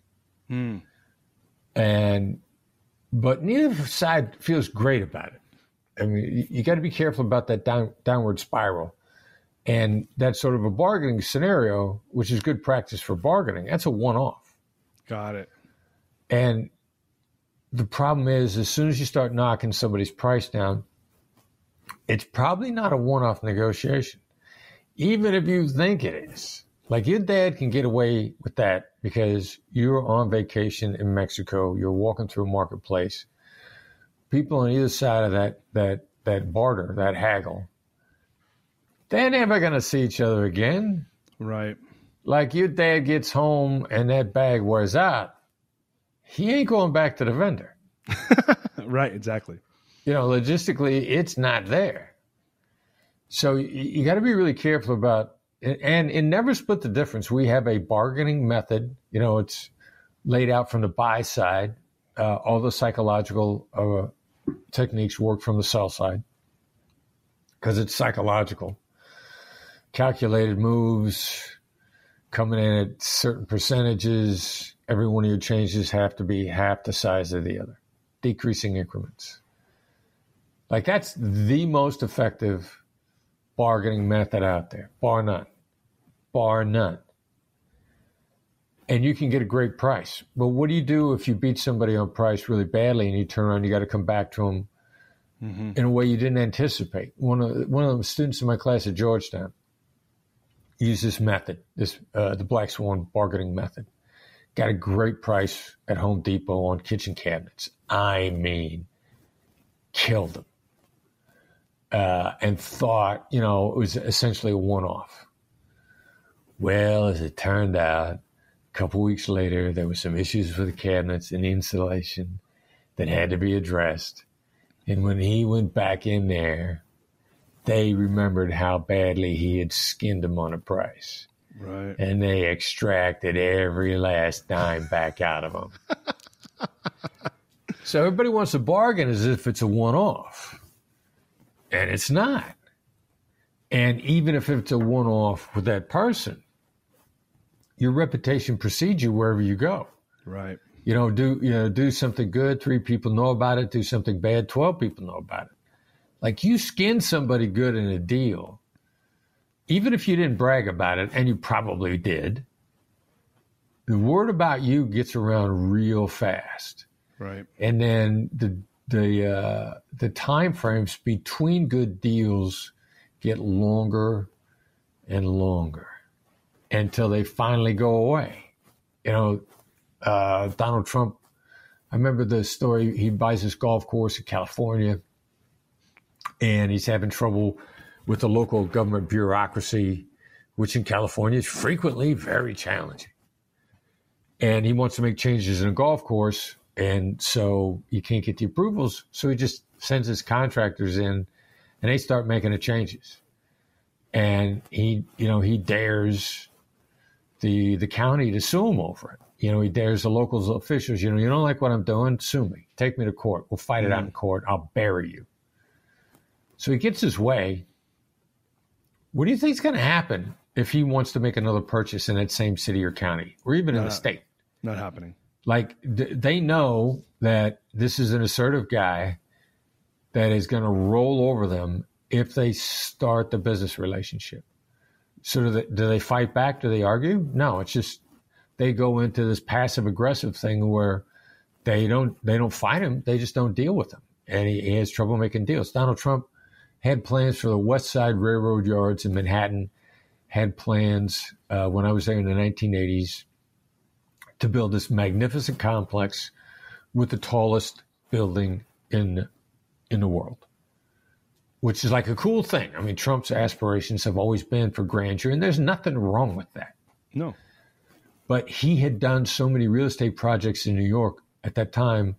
But neither side feels great about it. I mean, you got to be careful about that downward spiral. And that's sort of a bargaining scenario, which is good practice for bargaining. That's a one-off. Got it. And the problem is, as soon as you start knocking somebody's price down, it's probably not a one-off negotiation, even if you think it is. Like your dad can get away with that because you're on vacation in Mexico, you're walking through a marketplace. People on either side of that barter, that haggle, they're never going to see each other again. Right. Like your dad gets home and that bag wears out, he ain't going back to the vendor. Right, exactly. Logistically, it's not there. So you got to be really careful about, and never split the difference. We have a bargaining method. It's laid out from the buy side. All the psychological techniques work from the sell side because it's psychological. Calculated moves, coming in at certain percentages. Every one of your changes have to be half the size of the other. Decreasing increments. Like that's the most effective bargaining method out there, bar none. Bar none. And you can get a great price. But what do you do if you beat somebody on price really badly and you turn around, you got to come back to them in a way you didn't anticipate? One of the students in my class at Georgetown used this method, the Black Swan bargaining method. Got a great price at Home Depot on kitchen cabinets. I mean, killed them. And thought, it was essentially a one-off. Well, as it turned out, a couple weeks later, there were some issues with the cabinets and the insulation that had to be addressed. And when he went back in there, they remembered how badly he had skinned them on a price. Right. And they extracted every last dime back out of them. So everybody wants to bargain as if it's a one-off. And it's not. And even if it's a one-off with that person, your reputation precedes you wherever you go. Right. Do something good, 3 people know about it. Do something bad, 12 people know about it. Like you skin somebody good in a deal, even if you didn't brag about it, and you probably did, the word about you gets around real fast. Right. And then the time frames between good deals get longer and longer until they finally go away. Donald Trump, I remember the story, he buys this golf course in California and he's having trouble with the local government bureaucracy, which in California is frequently very challenging. And he wants to make changes in a golf course, and so you can't get the approvals. So he just sends his contractors in, and they start making the changes. And he dares the county to sue him over it. He dares the local officials, you don't like what I'm doing, sue me. Take me to court. We'll fight it out in court. I'll bury you. So he gets his way. What do you think is going to happen if he wants to make another purchase in that same city or county, or even in the state? Not happening. Like they know that this is an assertive guy that is going to roll over them if they start the business relationship. So do they fight back? Do they argue? No, it's just they go into this passive aggressive thing where they don't fight him. They just don't deal with him. And he has trouble making deals. Donald Trump had plans for the West Side Railroad yards in Manhattan, had plans when I was there in the 1980s to build this magnificent complex with the tallest building in the world, which is like a cool thing. I mean, Trump's aspirations have always been for grandeur, and there's nothing wrong with that. No. But he had done so many real estate projects in New York at that time,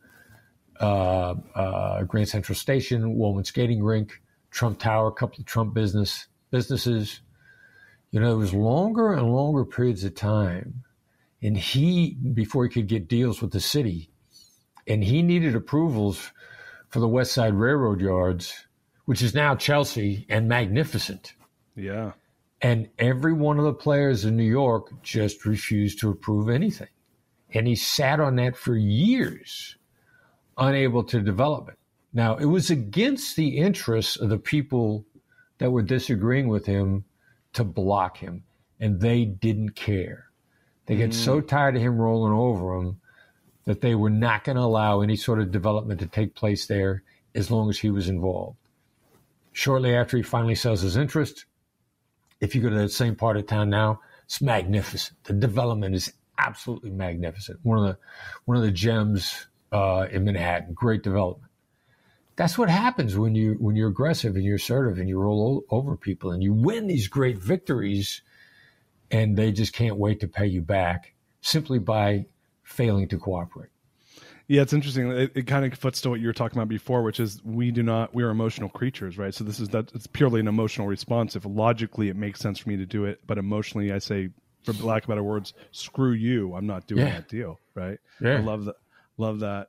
Grand Central Station, Woolman Skating Rink, Trump Tower, a couple of Trump businesses. You know, it was longer and longer periods of time. And before he could get deals with the city, and he needed approvals for the West Side Railroad yards, which is now Chelsea and magnificent. Yeah. And every one of the players in New York just refused to approve anything. And he sat on that for years, unable to develop it. Now, it was against the interests of the people that were disagreeing with him to block him, and they didn't care. They get so tired of him rolling over them that they were not going to allow any sort of development to take place there as long as he was involved. Shortly after he finally sells his interest, if you go to that same part of town now, it's magnificent. The development is absolutely magnificent. One of the gems in Manhattan. Great development. That's what happens when you're aggressive and you're assertive and you roll over people and you win these great victories, and they just can't wait to pay you back simply by failing to cooperate. Yeah, it's interesting. It kind of foots to what you were talking about before, which is we're emotional creatures, right? So it's purely an emotional response. If logically it makes sense for me to do it, but emotionally I say, for lack of better words, screw you, I'm not doing that deal, right? Yeah. I love that.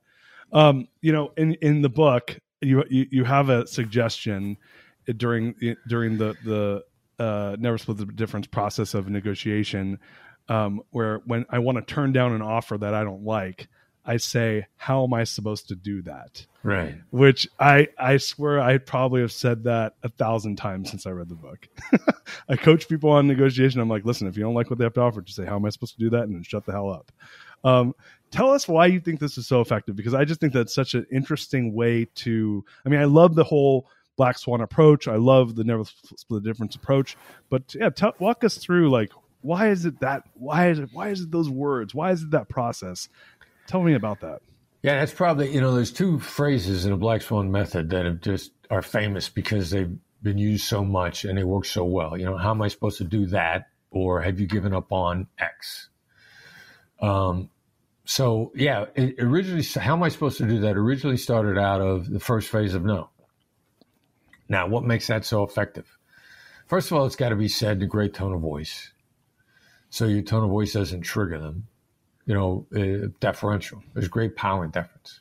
In the book, you have a suggestion during the Never Split the Difference process of negotiation, where when I want to turn down an offer that I don't like, I say, how am I supposed to do that? Right. Which I swear I probably have said that 1,000 times since I read the book. I coach people on negotiation. I'm like, listen, if you don't like what they have to offer, just say, how am I supposed to do that? And then shut the hell up. Tell us why you think this is so effective, because I just think that's such an interesting way I love the whole Black Swan approach. I love the Never Split the Difference approach, but yeah, walk us through, like, why is it those words? Why is it that process? Tell me about that. Yeah, that's probably, there's two phrases in the Black Swan method that are famous because they've been used so much and they work so well. How am I supposed to do that? Or have you given up on X? So yeah, originally, how am I supposed to do that? Originally started out of the first phase of no. Now, what makes that so effective? First of all, it's got to be said in a great tone of voice. So your tone of voice doesn't trigger them. Deferential. There's great power in deference.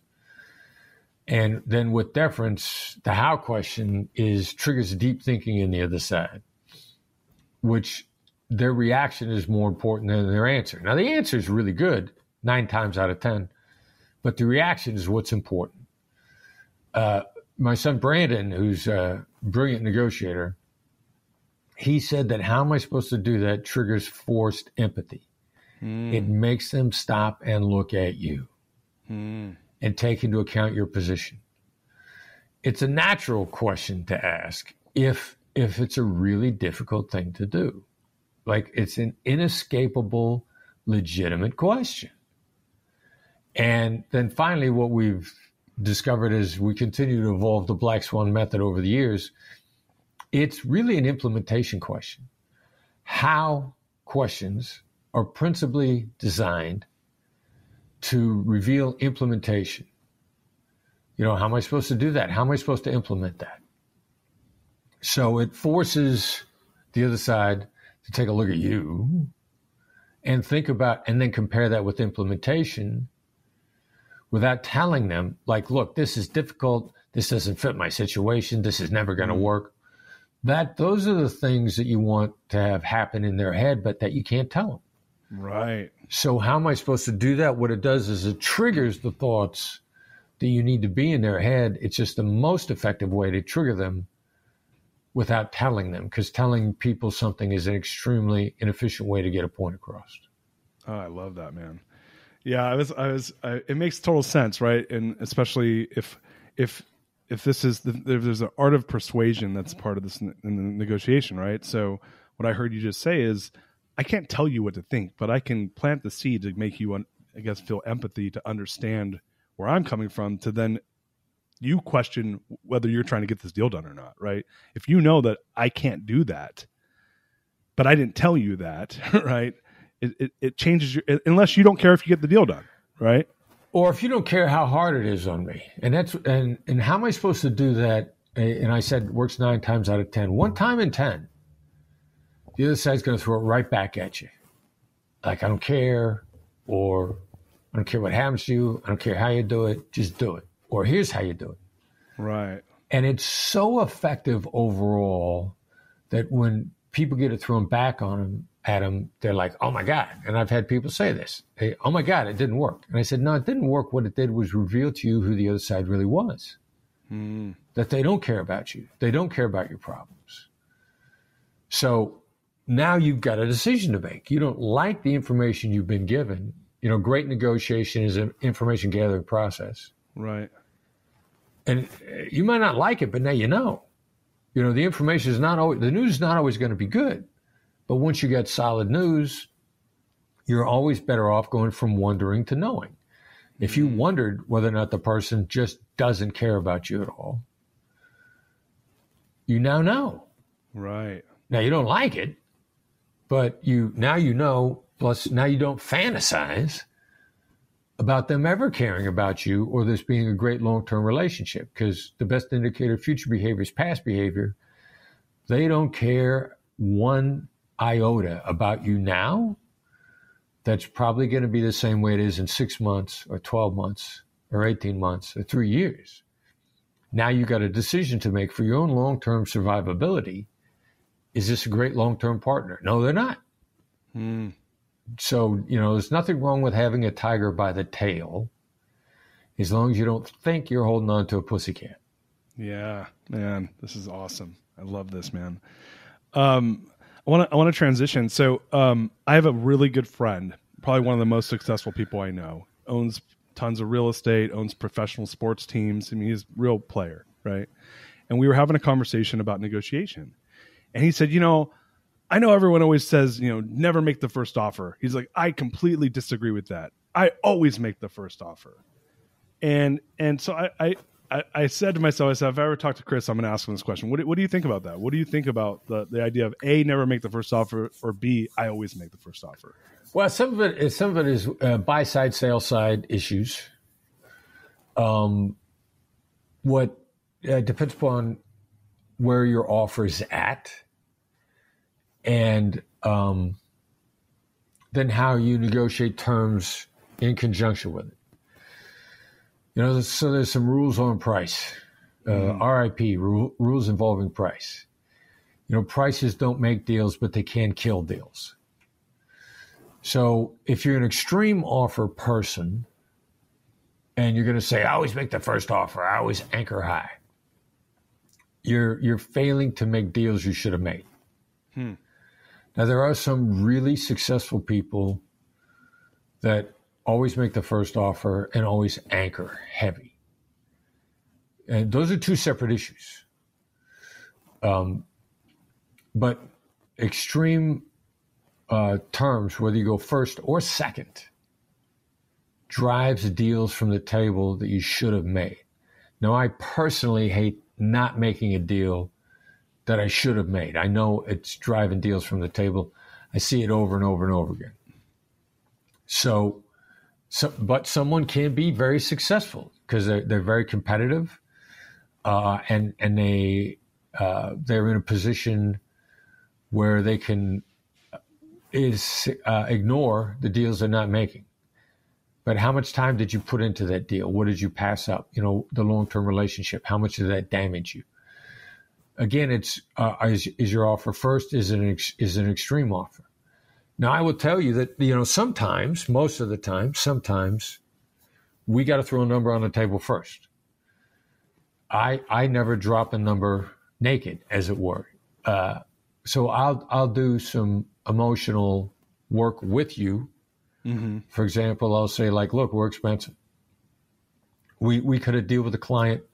And then with deference, the how question triggers deep thinking in the other side, which their reaction is more important than their answer. Now, the answer is really good 9 times out of 10, but the reaction is what's important. My son Brandon, who's a brilliant negotiator, he said that how am I supposed to do that triggers forced empathy. It makes them stop and look at you and take into account your position. It's a natural question to ask if it's a really difficult thing to do. Like, it's an inescapable, legitimate question. And then finally, what we've discovered as we continue to evolve the Black Swan method over the years, it's really an implementation question. How questions are principally designed to reveal implementation. How am I supposed to do that? How am I supposed to implement that? So it forces the other side to take a look at you and think about, and then compare that with implementation without telling them, like, look, this is difficult. This doesn't fit my situation. This is never going to work. Those are the things that you want to have happen in their head, but that you can't tell them. Right. So how am I supposed to do that? What it does is it triggers the thoughts that you need to be in their head. It's just the most effective way to trigger them without telling them, because telling people something is an extremely inefficient way to get a point across. Oh, I love that, man. Yeah, it makes total sense, right? And especially if this is there's an art of persuasion that's part of this in the negotiation, right? So what I heard you just say is, I can't tell you what to think, but I can plant the seed to make you, I guess, feel empathy, to understand where I'm coming from, to then you question whether you're trying to get this deal done or not, right? If you know that I can't do that, but I didn't tell you that, right? It changes your, unless you don't care if you get the deal done, right? Or if you don't care how hard it is on me. And how am I supposed to do that? And I said it works 9 times out of 10. One time in 10, the other side's going to throw it right back at you. Like, I don't care, or I don't care what happens to you. I don't care how you do it. Just do it. Or here's how you do it. Right. And it's so effective overall that when people get it thrown back at them, they're like, oh my God. And I've had people say this, hey, oh my God, it didn't work. And I said, no, it didn't work. What it did was reveal to you who the other side really was. That they don't care about you. They don't care about your problems. So now you've got a decision to make. You don't like the information you've been given. Great negotiation is an information gathering process. Right. And you might not like it, but now you know. The information is not always, the news is not always going to be good. But once you get solid news, you're always better off going from wondering to knowing. If you wondered whether or not the person just doesn't care about you at all, you now know. Right. Now you don't like it, but now you know, plus now you don't fantasize about them ever caring about you or this being a great long-term relationship, because the best indicator of future behavior is past behavior. They don't care one iota about you now. That's probably going to be the same way it is in 6 months or 12 months or 18 months or 3 years. Now you got a decision to make for your own long-term survivability. Is this a great long-term partner? No, they're not. So, there's nothing wrong with having a tiger by the tail, as long as you don't think you're holding on to a pussycat. Yeah, man, this is awesome. I love this, man. I want to transition. So I have a really good friend, probably one of the most successful people I know, owns tons of real estate, owns professional sports teams. I mean, he's a real player, right? And we were having a conversation about negotiation. And he said, I know everyone always says, never make the first offer. He's like, I completely disagree with that. I always make the first offer. And so I said to myself, if I ever talk to Chris, I'm going to ask him this question. What do you think about that? What do you think about the idea of A, never make the first offer, or B, I always make the first offer? Well, some of it is buy side, sale side issues. What depends upon where your offer is at, and then how you negotiate terms in conjunction with it. So there's some rules on price, RIP, rules involving price. Prices don't make deals, but they can kill deals. So if you're an extreme offer person and you're going to say, I always make the first offer, I always anchor high, you're failing to make deals you should have made. Now, there are some really successful people that always make the first offer and always anchor heavy. And those are two separate issues. But extreme terms, whether you go first or second, drives deals from the table that you should have made. Now, I personally hate not making a deal that I should have made. I know it's driving deals from the table. I see it over and over and over again. So but someone can be very successful because they're very competitive, and they're in a position where they can ignore the deals they're not making. But how much time did you put into that deal? What did you pass up? The long-term relationship. How much did that damage you? Again, it's is your offer first? Is an extreme offer? Now, I will tell you that sometimes, most of the time, sometimes we got to throw a number on the table first. I never drop a number naked, as it were. So I'll do some emotional work with you Mm-hmm. For example, I'll say like, look, we're expensive. We could have deal with the client,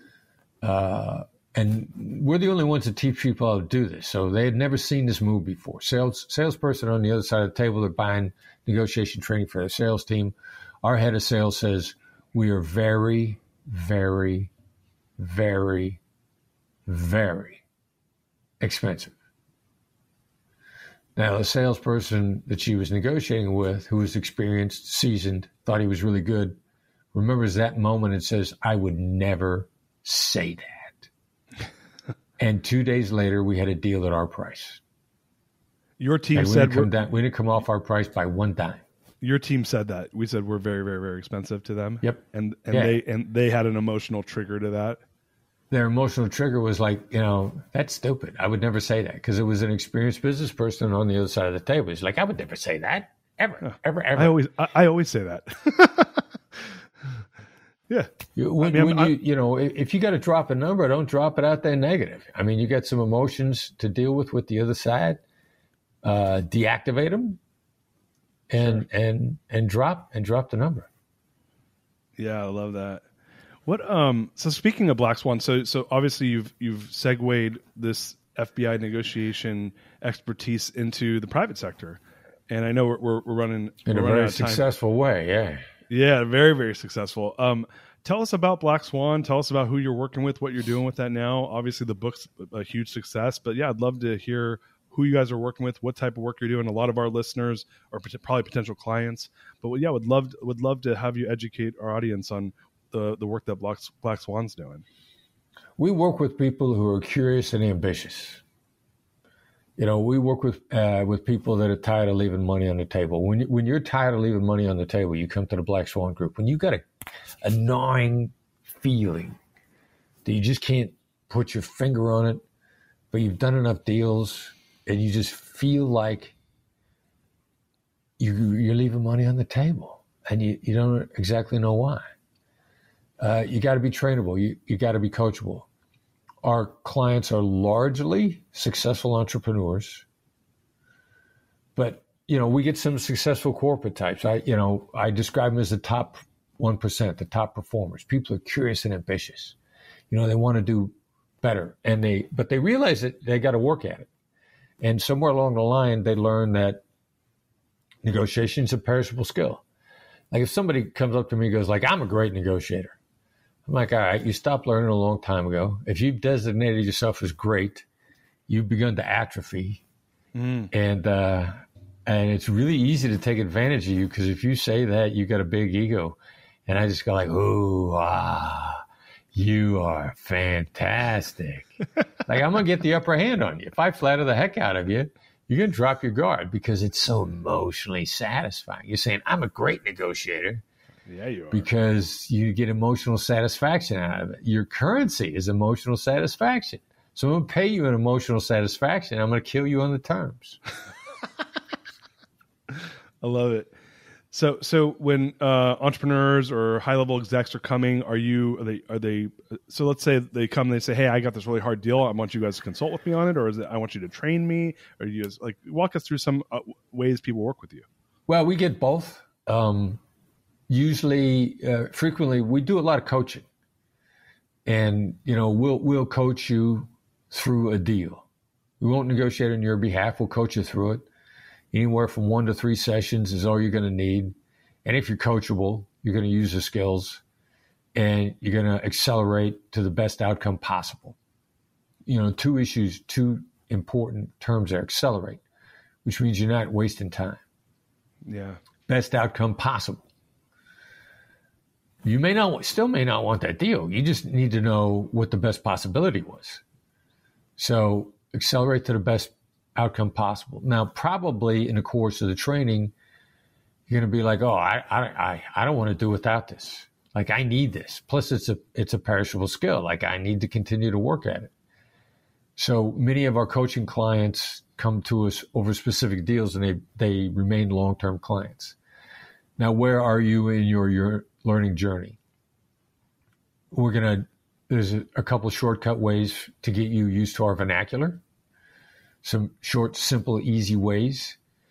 and we're the only ones that teach people how to do this. So they had never seen this move before. Salesperson on the other side of the table, they're buying negotiation training for their sales team. Our head of sales says, we are very, very, very, very expensive. Now, the salesperson that she was negotiating with, who was experienced, seasoned, thought he was really good, remembers that moment and says, I would never say that. And 2 days later, we had a deal at our price. Your team And said we didn't come off our price by one dime. Your team said that. We said we're very, very, very expensive to them. Yep. And Yeah. they had an emotional trigger to that. Their emotional trigger was like, that's stupid. I would never say that, because it was an experienced business person on the other side of the table. He's like, I would never say that. Ever. I always say that. Yeah. If you got to drop a number, don't drop it out there negative. I mean, you got some emotions to deal with the other side. Deactivate them and drop the number. Yeah, I love that. What so speaking of Black Swan, so obviously you've segued this FBI negotiation expertise into the private sector, and I know we're running in a very successful way. Yeah, very, very successful. Tell us about Black Swan. Tell us about who you're working with, what you're doing with that now. Obviously, the book's a huge success, but yeah, I'd love to hear who you guys are working with, what type of work you're doing. A lot of our listeners are probably potential clients, but yeah, would love to have you educate our audience on the work that Black Swan's doing. We work with people who are curious and ambitious. We work with people that are tired of leaving money on the table. When you're tired of leaving money on the table, you come to the Black Swan Group. When you've got a gnawing feeling that you just can't put your finger on it, but you've done enough deals and you just feel like you're leaving money on the table and you don't exactly know why. You got to be trainable. You got to be coachable. Our clients are largely successful entrepreneurs, but we get some successful corporate types. I describe them as the top 1%, the top performers. People are curious and ambitious. They want to do better, but they realize that they got to work at it. And somewhere along the line, they learn that negotiation is a perishable skill. Like if somebody comes up to me and goes like, I'm a great negotiator. I'm like, all right, you stopped learning a long time ago. If you've designated yourself as great, you've begun to atrophy. And it's really easy to take advantage of you, because if you say that, you got a big ego. And I just go like, you are fantastic. Like I'm going to get the upper hand on you. If I flatter the heck out of you, you're going to drop your guard, because it's so emotionally satisfying. You're saying, I'm a great negotiator. Yeah, you are. Because you get emotional satisfaction out of it. Your currency is emotional satisfaction. So I'm going to pay you an emotional satisfaction. I'm going to kill you on the terms. I love it. So when entrepreneurs or high level execs are coming, are they? So let's say they come and they say, "Hey, I got this really hard deal. I want you guys to consult with me on it," or is it, "I want you to train me," or you guys walk us through some ways people work with you? Well, we get both. Usually, frequently, we do a lot of coaching, and we'll coach you through a deal. We won't negotiate on your behalf. We'll coach you through it. Anywhere from 1 to 3 sessions is all you're going to need. And if you're coachable, you're going to use the skills and you're going to accelerate to the best outcome possible. Two important terms there: accelerate, which means you're not wasting time. Yeah. Best outcome possible. You still may not want that deal. You just need to know what the best possibility was. So accelerate to the best outcome possible. Now, probably in the course of the training, you're going to be like, "Oh, I don't want to do without this. Like, I need this. Plus, it's a perishable skill. Like, I need to continue to work at it." So many of our coaching clients come to us over specific deals, and they remain long-term clients. Now, where are you in your learning journey? There's a couple of shortcut ways to get you used to our vernacular. Some short, simple, easy ways.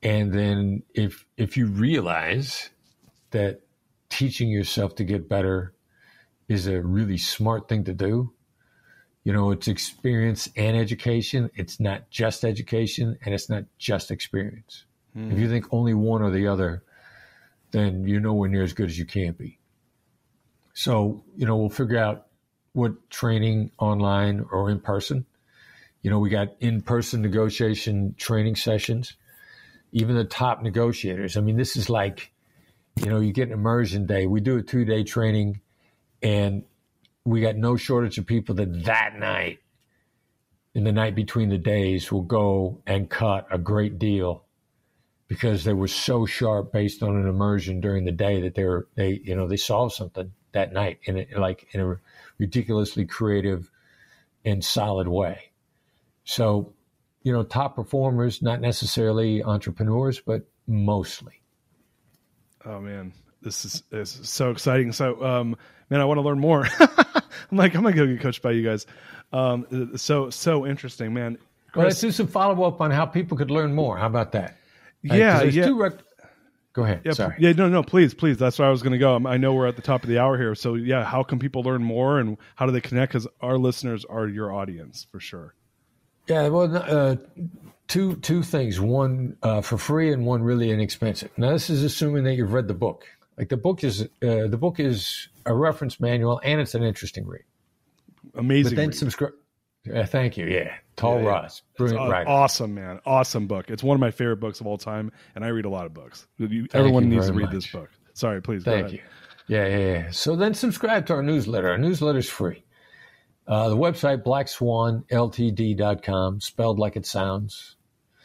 And then if you realize that teaching yourself to get better is a really smart thing to do, it's experience and education. It's not just education, and it's not just experience. If you think only one or the other, then you're nowhere near as good as you can be. So, we'll figure out what training online or in person. We got in-person negotiation training sessions. Even the top negotiators. I mean, this is like, you get an immersion day. We do a 2-day training, and we got no shortage of people that night, in the night between the days, will go and cut a great deal because they were so sharp based on an immersion during the day that they solved something that night in a ridiculously creative and solid way. So, top performers, not necessarily entrepreneurs, but mostly. Oh man, this is so exciting. So, man, I want to learn more. I'm gonna go get coached by you guys. So interesting, man. Chris, well, let's do some follow up on how people could learn more. How about that? Yeah. Go ahead. Yeah, Sorry. Yeah, no, please. That's where I was going to go. I know we're at the top of the hour here. So yeah, how can people learn more, and how do they connect? Because our listeners are your audience for sure. Yeah, well, two things. One for free and one really inexpensive. Now, this is assuming that you've read the book. Like the book is a reference manual, and it's an interesting read. Amazing. But then subscribe. Thank you. Yeah, Tall Ross, brilliant writer. Awesome, man. Awesome book. It's one of my favorite books of all time, and I read a lot of books. Everyone needs to read this book. Sorry, please. Thank you. Yeah. So then subscribe to our newsletter. Our newsletter is free. The website, blackswanltd.com, spelled like it sounds.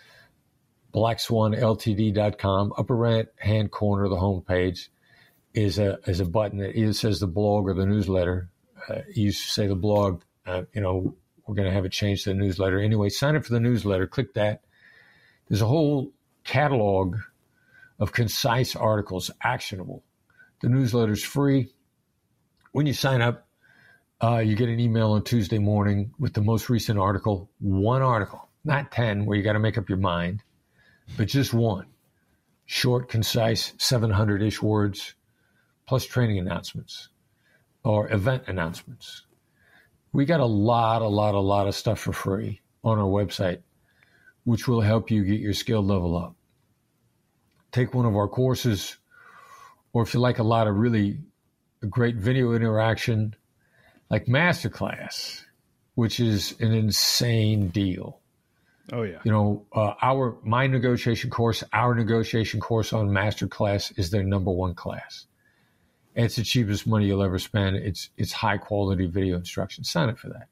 blackswanltd.com. Upper right-hand corner of the homepage is a button that either says the blog or the newsletter. You used to say the blog. We're going to have it changed to the newsletter. Anyway, sign up for the newsletter. Click that. There's a whole catalog of concise articles, actionable. The newsletter's free. When you sign up, you get an email on Tuesday morning with the most recent article. One article, not 10, where you got to make up your mind, but just one. Short, concise, 700-ish words, plus training announcements or event announcements. We got a lot of stuff for free on our website, which will help you get your skill level up. Take one of our courses, or if you like a lot of really great video interaction, like Masterclass, which is an insane deal. Oh yeah. My negotiation course, our negotiation course on Masterclass is their number one class. It's the cheapest money you'll ever spend. It's high quality video instruction. Sign up for that.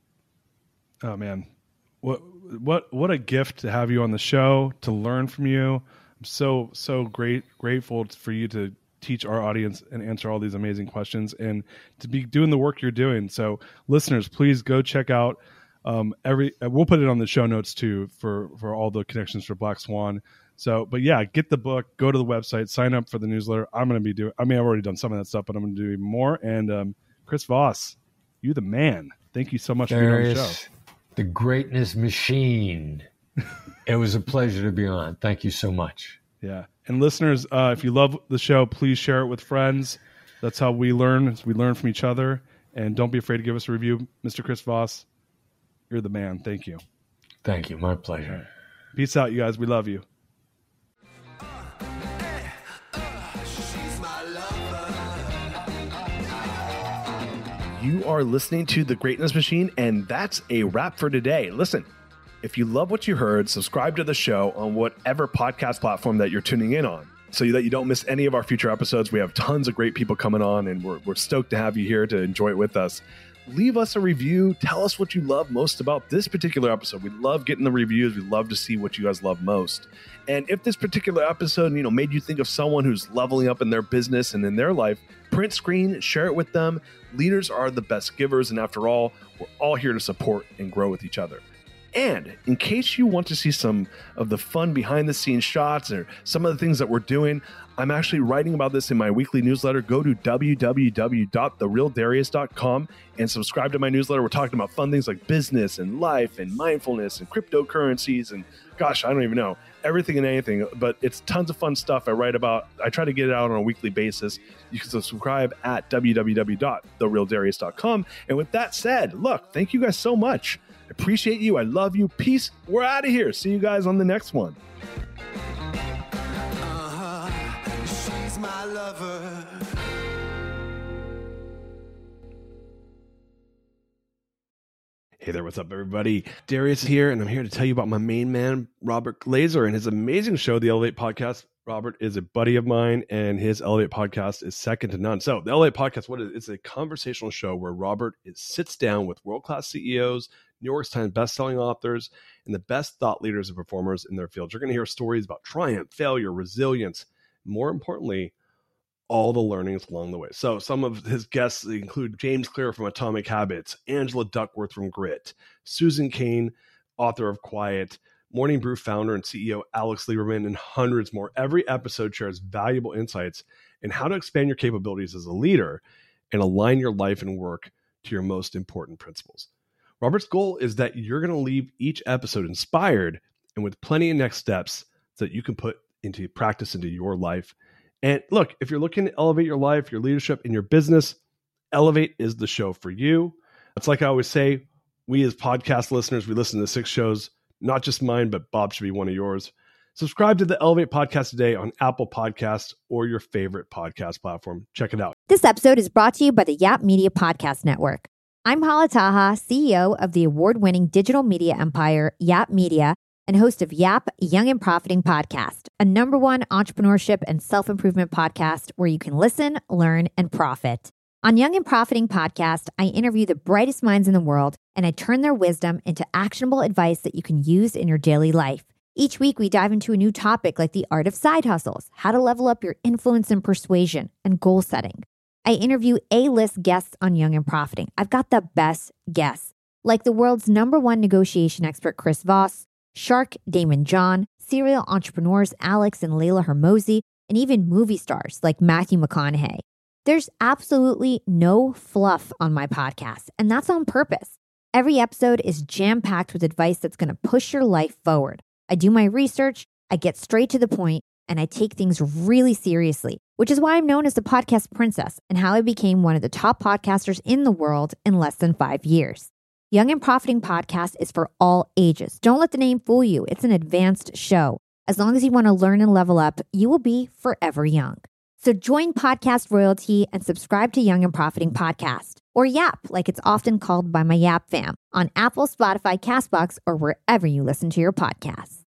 Oh man, what a gift to have you on the show, to learn from you. I'm so grateful for you to teach our audience and answer all these amazing questions, and to be doing the work you're doing. So listeners, please go check out we'll put it on the show notes too for all the connections for Black Swan. So, but yeah, get the book, go to the website, sign up for the newsletter. I've already done some of that stuff, but I'm going to do even more. And Chris Voss, you the man. Thank you so much for being on the show. The greatness machine. It was a pleasure to be on. Thank you so much. Yeah. And listeners, if you love the show, please share it with friends. That's how we learn. We learn from each other. And don't be afraid to give us a review. Mr. Chris Voss, you're the man. Thank you. Thank you. My pleasure. Right. Peace out, you guys. We love you. You are listening to The Greatness Machine, and that's a wrap for today. Listen, if you love what you heard, subscribe to the show on whatever podcast platform that you're tuning in on so that you don't miss any of our future episodes. We have tons of great people coming on, and we're stoked to have you here to enjoy it with us. Leave us a review. Tell us what you love most about this particular episode. We love getting the reviews. We love to see what you guys love most. And if this particular episode, made you think of someone who's leveling up in their business and in their life, print screen, share it with them. Leaders are the best givers. And after all, we're all here to support and grow with each other. And in case you want to see some of the fun behind the scenes shots or some of the things that we're doing, I'm actually writing about this in my weekly newsletter. Go to www.therealdarius.com and subscribe to my newsletter. We're talking about fun things like business and life and mindfulness and cryptocurrencies and gosh, I don't even know, everything and anything, but it's tons of fun stuff I write about. I try to get it out on a weekly basis. You can subscribe at www.therealdarius.com. And with that said, look, thank you guys so much. I appreciate you. I love you. Peace. We're out of here. See you guys on the next one. She's my lover. Hey there, what's up, everybody? Darius here, and I'm here to tell you about my main man, Robert Glazer, and his amazing show, The Elevate Podcast. Robert is a buddy of mine, and his Elevate Podcast is second to none. So, the Elevate Podcast, what is it? It's a conversational show where Robert sits down with world-class CEOs, New York Times best-selling authors, and the best thought leaders and performers in their fields. You're going to hear stories about triumph, failure, resilience, more importantly, all the learnings along the way. So some of his guests include James Clear from Atomic Habits, Angela Duckworth from Grit, Susan Cain, author of Quiet, Morning Brew founder and CEO Alex Lieberman, and hundreds more. Every episode shares valuable insights in how to expand your capabilities as a leader and align your life and work to your most important principles. Robert's goal is that you're going to leave each episode inspired and with plenty of next steps so that you can put into practice into your life. And look, if you're looking to elevate your life, your leadership, and your business, Elevate is the show for you. It's like I always say, we as podcast listeners, we listen to 6 shows, not just mine, but Bob should be one of yours. Subscribe to the Elevate Podcast today on Apple Podcasts or your favorite podcast platform. Check it out. This episode is brought to you by the Yap Media Podcast Network. I'm Hala Taha, CEO of the award-winning digital media empire, Yap Media, and host of Yap Young and Profiting Podcast, a #1 entrepreneurship and self-improvement podcast where you can listen, learn, and profit. On Young and Profiting Podcast, I interview the brightest minds in the world, and I turn their wisdom into actionable advice that you can use in your daily life. Each week, we dive into a new topic like the art of side hustles, how to level up your influence and persuasion, and goal setting. I interview A-list guests on Young and Profiting. I've got the best guests, like the world's #1 negotiation expert, Chris Voss, Shark Damon John, serial entrepreneurs Alex and Layla Hermosi, and even movie stars like Matthew McConaughey. There's absolutely no fluff on my podcast, and that's on purpose. Every episode is jam-packed with advice that's going to push your life forward. I do my research, I get straight to the point, and I take things really seriously, which is why I'm known as the podcast princess and how I became one of the top podcasters in the world in less than 5 years. Young and Profiting Podcast is for all ages. Don't let the name fool you. It's an advanced show. As long as you want to learn and level up, you will be forever young. So join podcast royalty and subscribe to Young and Profiting Podcast, or YAP, like it's often called by my YAP fam, on Apple, Spotify, CastBox, or wherever you listen to your podcasts.